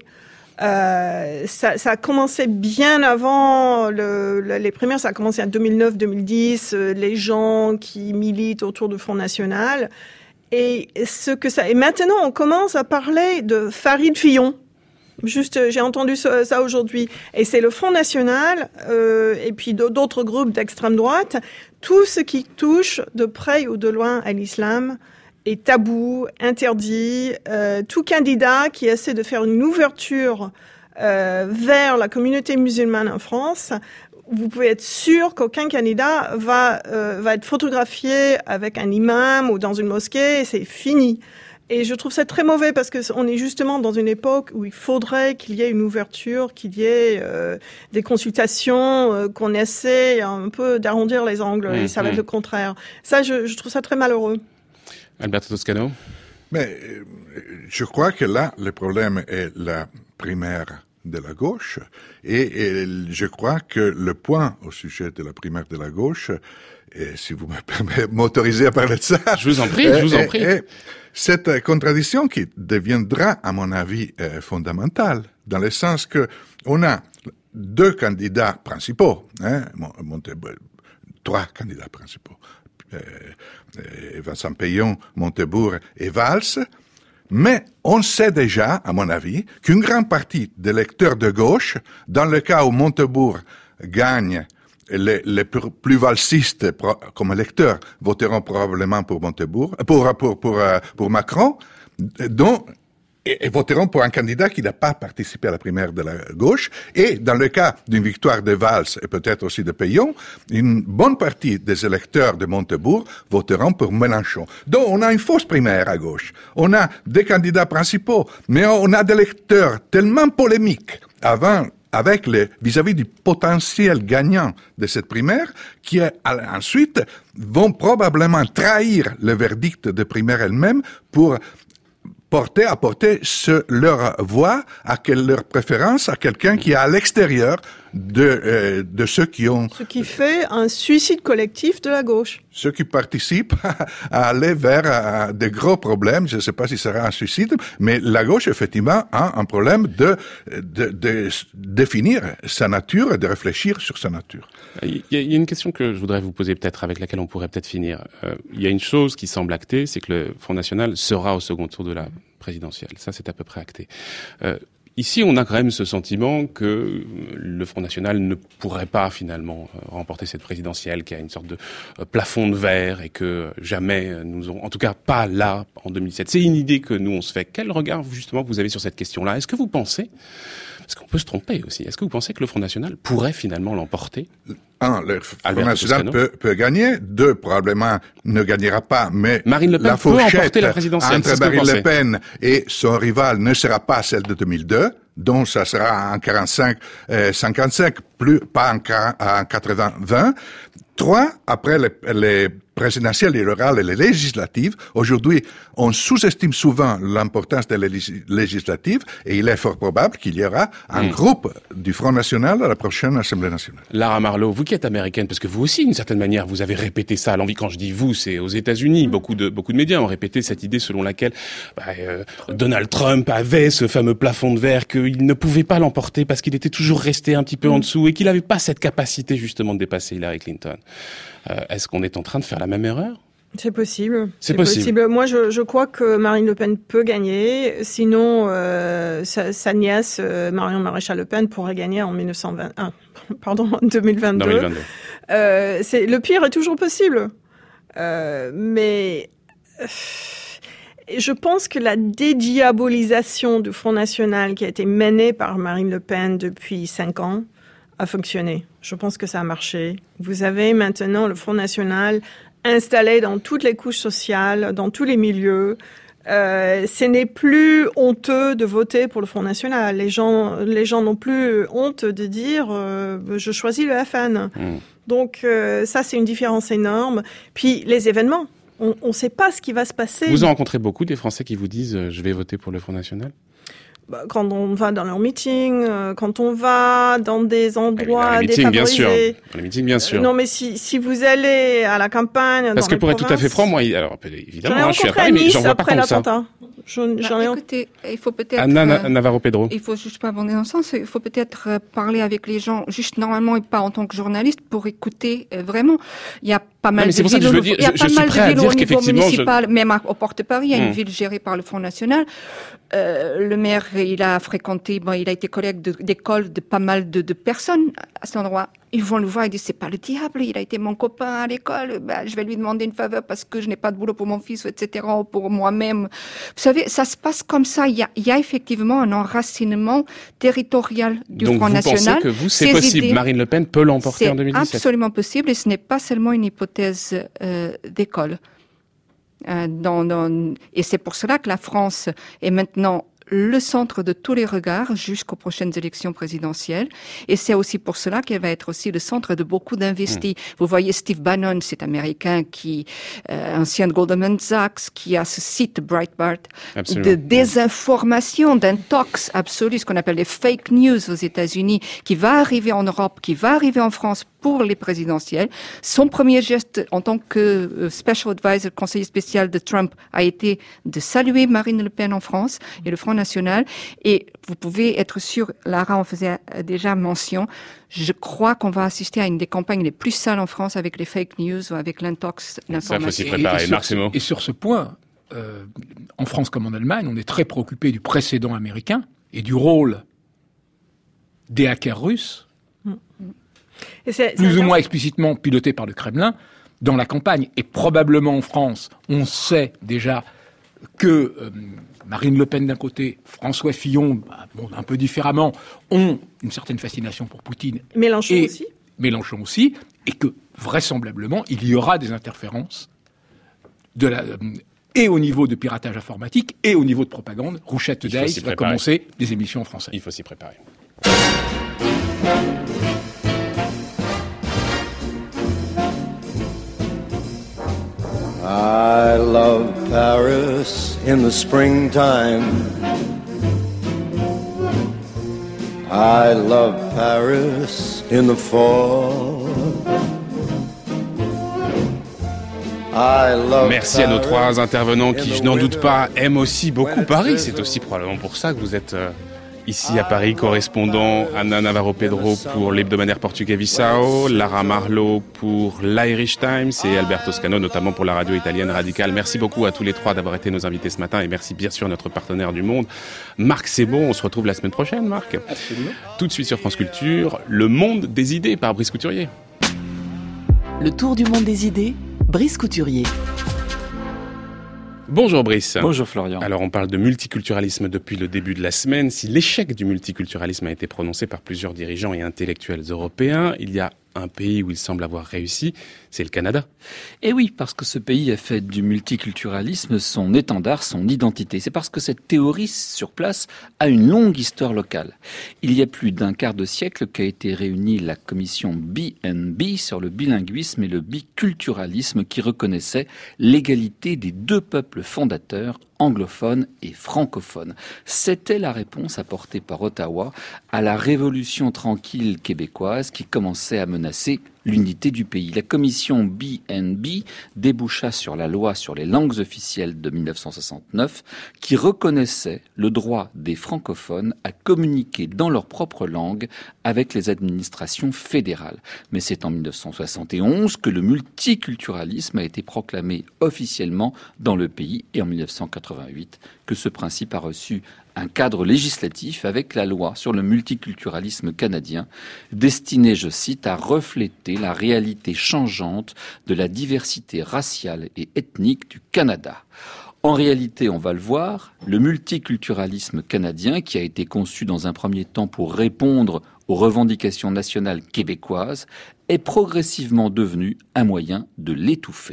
Euh, ça, ça a commencé bien avant le, le, les primaires, ça a commencé en deux mille neuf deux mille dix, euh, les gens qui militent autour du Front National. Et ce que ça, et maintenant on commence à parler de Farid Fillon. Juste, j'ai entendu ça, ça aujourd'hui. Et c'est le Front National, euh, et puis d'autres groupes d'extrême droite. Tout ce qui touche de près ou de loin à l'islam est tabou, interdit. Euh, tout candidat qui essaie de faire une ouverture euh, vers la communauté musulmane en France, vous pouvez être sûr qu'aucun candidat va euh, va être photographié avec un imam ou dans une mosquée. C'est fini. Et je trouve ça très mauvais parce que on est justement dans une époque où il faudrait qu'il y ait une ouverture, qu'il y ait euh, des consultations, euh, qu'on essaie un peu d'arrondir les angles. Mmh, et ça va mmh. être le contraire. Ça, je, je trouve ça très malheureux. Alberto Toscano. Mais je crois que là, le problème est la primaire de la gauche. Et, et je crois que le point au sujet de la primaire de la gauche, et si vous me permettez, m'autorisez à parler de ça. Je vous en prie, je vous en prie. Et, et cette contradiction qui deviendra, à mon avis, euh, fondamentale, dans le sens que on a deux candidats principaux, hein, Montebourg, trois candidats principaux. Euh, euh, Vincent Peillon, Montebourg et Valls, mais on sait déjà, à mon avis, qu'une grande partie des lecteurs de gauche, dans le cas où Montebourg gagne, les, les plus, plus valsistes comme lecteurs voteront probablement pour Montebourg, pour pour pour, pour Macron, dont et voteront pour un candidat qui n'a pas participé à la primaire de la gauche. Et dans le cas d'une victoire de Valls et peut-être aussi de Peillon, une bonne partie des électeurs de Montebourg voteront pour Mélenchon. Donc on a une fausse primaire à gauche. On a des candidats principaux, mais on a des électeurs tellement polémiques avant avec les vis-à-vis du potentiel gagnant de cette primaire, qui ensuite vont probablement trahir le verdict de primaire elle-même pour porter, apporter ce, leur voix, à quelle, leur préférence à quelqu'un qui est à l'extérieur de, euh, de ceux qui ont... Ce qui fait un suicide collectif de la gauche. Ceux qui participent à aller vers à des gros problèmes, je ne sais pas si ce sera un suicide, mais la gauche, effectivement, a un problème de, de, de définir sa nature et de réfléchir sur sa nature. Il y a une question que je voudrais vous poser peut-être, avec laquelle on pourrait peut-être finir. Euh, il y a une chose qui semble actée, c'est que le Front National sera au second tour de la présidentielle. Ça, c'est à peu près acté. Euh, Ici, on a quand même ce sentiment que le Front National ne pourrait pas finalement remporter cette présidentielle, qui a une sorte de plafond de verre et que jamais nous aurons, en tout cas pas là, en deux mille sept. C'est une idée que nous on se fait. Quel regard justement vous avez sur cette question-là ? Est-ce que vous pensez, parce qu'on peut se tromper aussi, est-ce que vous pensez que le Front National pourrait finalement l'emporter ? Un, le Front National peut, peut gagner. Deux, probablement ne gagnera pas, mais Marine Le Pen la fourchette peut la présidentielle, entre Marine Le Pen et son rival ne sera pas celle de deux mille deux, donc ça sera en quarante-cinq cinquante-cinq, plus, pas en quatre-vingts vingt. Trois, après les, les présidentielles, les rurales et les législatives, aujourd'hui, on sous-estime souvent l'importance des législatives et il est fort probable qu'il y aura un mmh. groupe du Front National à la prochaine Assemblée nationale. Lara Marlowe, vous qui êtes américaine, parce que vous aussi, d'une certaine manière, vous avez répété ça à l'envi. Quand je dis vous, c'est aux États-Unis. Beaucoup de, beaucoup de médias ont répété cette idée selon laquelle bah, euh, Donald Trump avait ce fameux plafond de verre, qu'il ne pouvait pas l'emporter parce qu'il était toujours resté un petit peu mmh. en dessous et qu'il n'avait pas cette capacité justement de dépasser Hillary Clinton. Euh, est-ce qu'on est en train de faire la même erreur ? C'est possible. C'est, c'est possible. possible. Moi, je, je crois que Marine Le Pen peut gagner. Sinon, euh, sa, sa nièce, euh, Marion Maréchal Le Pen, pourrait gagner en mille neuf cent vingt, ah, pardon, en deux mille vingt-deux. deux mille vingt-deux. Euh, c'est, le pire est toujours possible. Euh, mais euh, je pense que la dédiabolisation du Front National qui a été menée par Marine Le Pen depuis cinq ans a fonctionné. Je pense que ça a marché. Vous avez maintenant le Front National installé dans toutes les couches sociales, dans tous les milieux. Euh, ce n'est plus honteux de voter pour le Front National. Les gens, les gens n'ont plus honte de dire euh, je choisis le F N. Mmh. Donc euh, ça, c'est une différence énorme. Puis les événements, on ne sait pas ce qui va se passer. Vous en rencontrez beaucoup des Français qui vous disent euh, je vais voter pour le Front National? Quand on va dans leurs meetings, quand on va dans des endroits les meetings, défavorisés. Bien sûr. Dans les meetings, bien sûr. Non, mais si, si vous allez à la campagne, parce dans que les pour provinces, être tout à fait franc, moi, alors évidemment, j'en ai hein, je suis à rencontré Paris, à mais Nice j'en vois pas après comme ça. l'attentat. Je, j'en ai... Écoutez, il faut peut-être... Anna euh, Navarro Pedro. Il faut juste pas abonder dans le sens, il faut peut-être euh, parler avec les gens, juste normalement et pas en tant que journaliste, pour écouter euh, vraiment. Il y a pas mal non, mais c'est de pour ça que villes, je veux dire, il y a je, pas je mal suis de prêt à villes dire au niveau qu'effectivement, municipal, je... même à, au Porte-Paris, il y a hum. une ville gérée par le Front National. Euh, le maire, il a fréquenté, bon, il a été collègue de, d'école de pas mal de, de personnes à cet endroit. Ils vont le voir et disent c'est pas le diable, il a été mon copain à l'école, ben, je vais lui demander une faveur parce que je n'ai pas de boulot pour mon fils, et cetera, ou pour moi-même. Vous savez, ça se passe comme ça. Il y a, il y a effectivement un enracinement territorial du Donc Front vous National. pensez que vous, c'est Ces possible, idées, Marine Le Pen peut l'emporter en deux mille dix-sept? C'est absolument possible et ce n'est pas seulement une hypothèse euh, d'école. Euh, dans, dans, et c'est pour cela que la France est maintenant le centre de tous les regards jusqu'aux prochaines élections présidentielles. Et c'est aussi pour cela qu'elle va être aussi le centre de beaucoup d'investis. Mmh. Vous voyez Steve Bannon, cet Américain qui, euh, ancien de Goldman Sachs, qui a ce site Breitbart Absolument. de désinformation, d'intox absolu, ce qu'on appelle les fake news aux États-Unis, qui va arriver en Europe, qui va arriver en France pour les présidentielles. Son premier geste en tant que special advisor, conseiller spécial de Trump, a été de saluer Marine Le Pen en France et le Front National. Et vous pouvez être sûr, Lara en faisait déjà mention, je crois qu'on va assister à une des campagnes les plus sales en France avec les fake news ou avec l'intox, l'information. Ça, faut s'y préparer. Et, et, Marc sur, et sur ce point, euh, en France comme en Allemagne, on est très préoccupé du précédent américain et du rôle des hackers russes, et c'est, plus c'est ou moins explicitement pilotés par le Kremlin, dans la campagne. Et probablement en France, on sait déjà que euh, Marine Le Pen d'un côté, François Fillon, bah, bon, un peu différemment, ont une certaine fascination pour Poutine. Mélenchon et, aussi. Mélenchon aussi, et que vraisemblablement, il y aura des interférences de la, euh, et au niveau de piratage informatique et au niveau de propagande. Rouchette Dice va commencer des émissions en français. Il faut s'y préparer. I love Paris in the springtime. I love Paris in the fall. I love Merci à nos trois intervenants qui, je n'en doute pas, aiment aussi beaucoup Paris. C'est aussi probablement pour ça que vous êtes euh, ici à Paris, correspondant Anna Navarro Pedro pour l'hebdomadaire portugais Visao, Lara Marlowe pour l'Irish Times et Alberto Scano notamment pour la radio italienne Radicale. Merci beaucoup à tous les trois d'avoir été nos invités ce matin et merci bien sûr à notre partenaire du monde, Marc Sebon. On se retrouve la semaine prochaine, Marc. Absolument. Tout de suite sur France Culture, Le Monde des idées par Brice Couturier. Le tour du monde des idées, Brice Couturier. Bonjour Brice. Bonjour Florian. Alors on parle de multiculturalisme depuis le début de la semaine. Si l'échec du multiculturalisme a été prononcé par plusieurs dirigeants et intellectuels européens, il y a un pays où il semble avoir réussi, c'est le Canada. Et oui, parce que ce pays a fait du multiculturalisme son étendard, son identité. C'est parce que cette théorie sur place a une longue histoire locale. Il y a plus d'un quart de siècle qu'a été réunie la commission B and B sur le bilinguisme et le biculturalisme qui reconnaissait l'égalité des deux peuples fondateurs anglophone et francophone. C'était la réponse apportée par Ottawa à la révolution tranquille québécoise qui commençait à menacer l'unité du pays. La commission B and B déboucha sur la loi sur les langues officielles de dix-neuf cent soixante-neuf qui reconnaissait le droit des francophones à communiquer dans leur propre langue avec les administrations fédérales. Mais c'est en dix-neuf cent soixante et onze que le multiculturalisme a été proclamé officiellement dans le pays et en dix-neuf cent quatre-vingt-huit que ce principe a reçu un cadre législatif avec la loi sur le multiculturalisme canadien, destiné, je cite, à refléter la réalité changeante de la diversité raciale et ethnique du Canada. En réalité, on va le voir, le multiculturalisme canadien, qui a été conçu dans un premier temps pour répondre aux revendications nationales québécoises, est progressivement devenu un moyen de l'étouffer.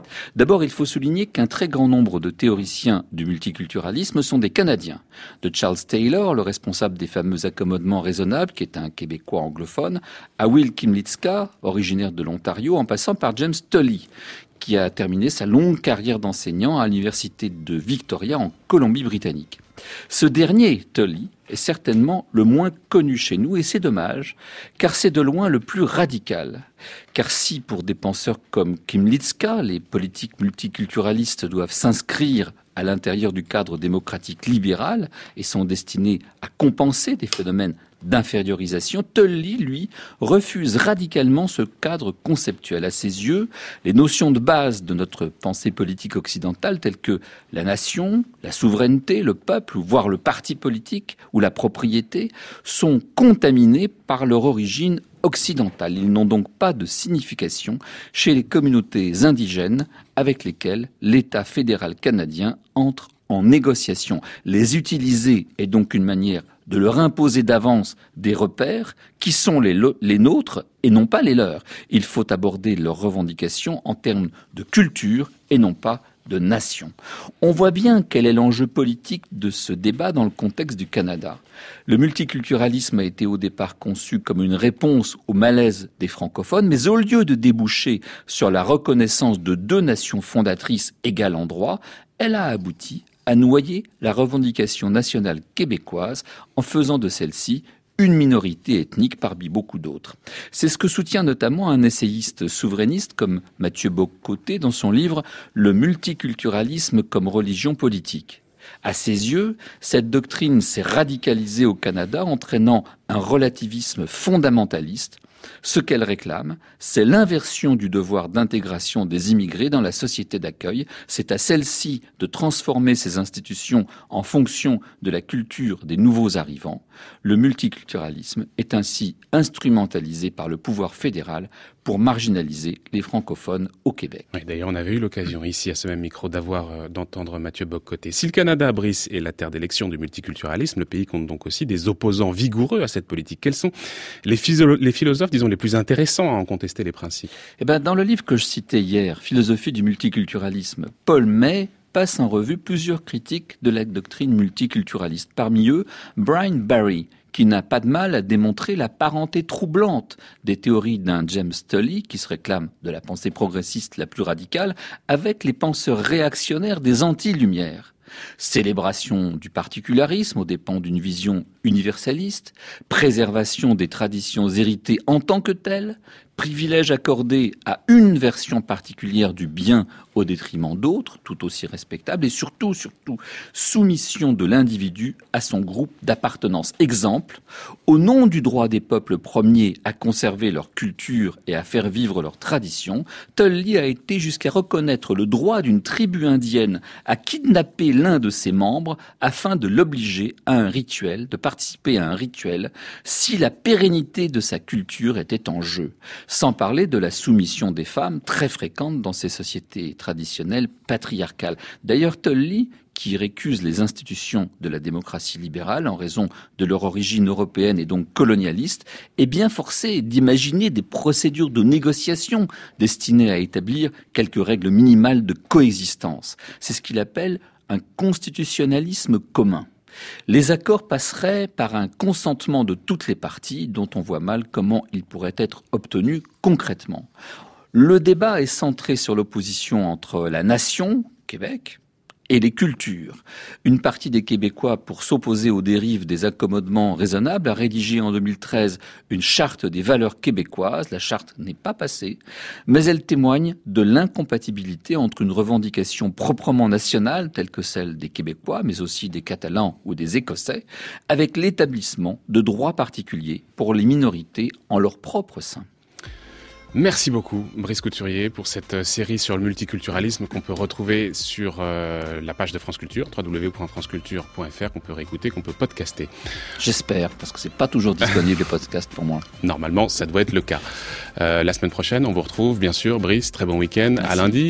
D'abord, il faut souligner qu'un très grand nombre de théoriciens du multiculturalisme sont des Canadiens. De Charles Taylor, le responsable des fameux accommodements raisonnables, qui est un Québécois anglophone, à Will Kymlicka, originaire de l'Ontario, en passant par James Tully, qui a terminé sa longue carrière d'enseignant à l'université de Victoria en Colombie-Britannique. Ce dernier, Tully, est certainement le moins connu chez nous, et c'est dommage, car c'est de loin le plus radical. Car si, pour des penseurs comme Kymlicka, les politiques multiculturalistes doivent s'inscrire à l'intérieur du cadre démocratique libéral et sont destinés à compenser des phénomènes d'infériorisation, Tully, lui, refuse radicalement ce cadre conceptuel. À ses yeux, les notions de base de notre pensée politique occidentale, telles que la nation, la souveraineté, le peuple, voire le parti politique ou la propriété, sont contaminées par leur origine occidentale. Ils n'ont donc pas de signification chez les communautés indigènes avec lesquelles l'État fédéral canadien entre en négociation. Les utiliser est donc une manière de leur imposer d'avance des repères qui sont les, lo- les nôtres et non pas les leurs. Il faut aborder leurs revendications en termes de culture et non pas de nation. On voit bien quel est l'enjeu politique de ce débat dans le contexte du Canada. Le multiculturalisme a été au départ conçu comme une réponse au malaise des francophones, mais au lieu de déboucher sur la reconnaissance de deux nations fondatrices égales en droit, elle a abouti à noyer la revendication nationale québécoise en faisant de celle-ci une minorité ethnique parmi beaucoup d'autres. C'est ce que soutient notamment un essayiste souverainiste comme Mathieu Bock-Côté dans son livre « Le multiculturalisme comme religion politique ». À ses yeux, cette doctrine s'est radicalisée au Canada, entraînant un relativisme fondamentaliste. Ce qu'elle réclame, c'est l'inversion du devoir d'intégration des immigrés dans la société d'accueil. C'est à celle-ci de transformer ses institutions en fonction de la culture des nouveaux arrivants. Le multiculturalisme est ainsi instrumentalisé par le pouvoir fédéral pour marginaliser les francophones au Québec. Oui, d'ailleurs, on avait eu l'occasion ici, à ce même micro, d'avoir, euh, d'entendre Mathieu Bock-Côté. Si le Canada, Brice, est la terre d'élection du multiculturalisme, le pays compte donc aussi des opposants vigoureux à cette politique. Quels sont les, physio- les philosophes, disons, les plus intéressants à en contester les principes? Eh ben, dans le livre que je citais hier, Philosophie du multiculturalisme, Paul May passe en revue plusieurs critiques de la doctrine multiculturaliste. Parmi eux, Brian Barry, qui n'a pas de mal à démontrer la parenté troublante des théories d'un James Tully, qui se réclame de la pensée progressiste la plus radicale, avec les penseurs réactionnaires des anti-lumières. Célébration du particularisme aux dépens d'une vision universaliste, préservation des traditions héritées en tant que telles, privilège accordé à une version particulière du bien au détriment d'autres, tout aussi respectables, et surtout, surtout, soumission de l'individu à son groupe d'appartenance. Exemple, au nom du droit des peuples premiers à conserver leur culture et à faire vivre leurs traditions, Tully a été jusqu'à reconnaître le droit d'une tribu indienne à kidnapper l'un de ses membres afin de l'obliger à un rituel, de participer à un rituel, si la pérennité de sa culture était en jeu. Sans parler de la soumission des femmes, très fréquente dans ces sociétés traditionnelles patriarcales. D'ailleurs, Tully, qui récuse les institutions de la démocratie libérale en raison de leur origine européenne et donc colonialiste, est bien forcé d'imaginer des procédures de négociation destinées à établir quelques règles minimales de coexistence. C'est ce qu'il appelle un constitutionnalisme commun. Les accords passeraient par un consentement de toutes les parties dont on voit mal comment ils pourraient être obtenus concrètement. Le débat est centré sur l'opposition entre la nation, Québec, et les cultures. Une partie des Québécois, pour s'opposer aux dérives des accommodements raisonnables, a rédigé en deux mille treize une charte des valeurs québécoises. La charte n'est pas passée, mais elle témoigne de l'incompatibilité entre une revendication proprement nationale, telle que celle des Québécois, mais aussi des Catalans ou des Écossais, avec l'établissement de droits particuliers pour les minorités en leur propre sein. Merci beaucoup, Brice Couturier, pour cette série sur le multiculturalisme qu'on peut retrouver sur euh, la page de France Culture, w w w point france culture point f r, qu'on peut réécouter, qu'on peut podcaster. J'espère, parce que c'est pas toujours disponible les podcasts pour moi. Normalement, ça doit être le cas. Euh, la semaine prochaine, on vous retrouve, bien sûr, Brice, très bon week-end. Merci. À lundi.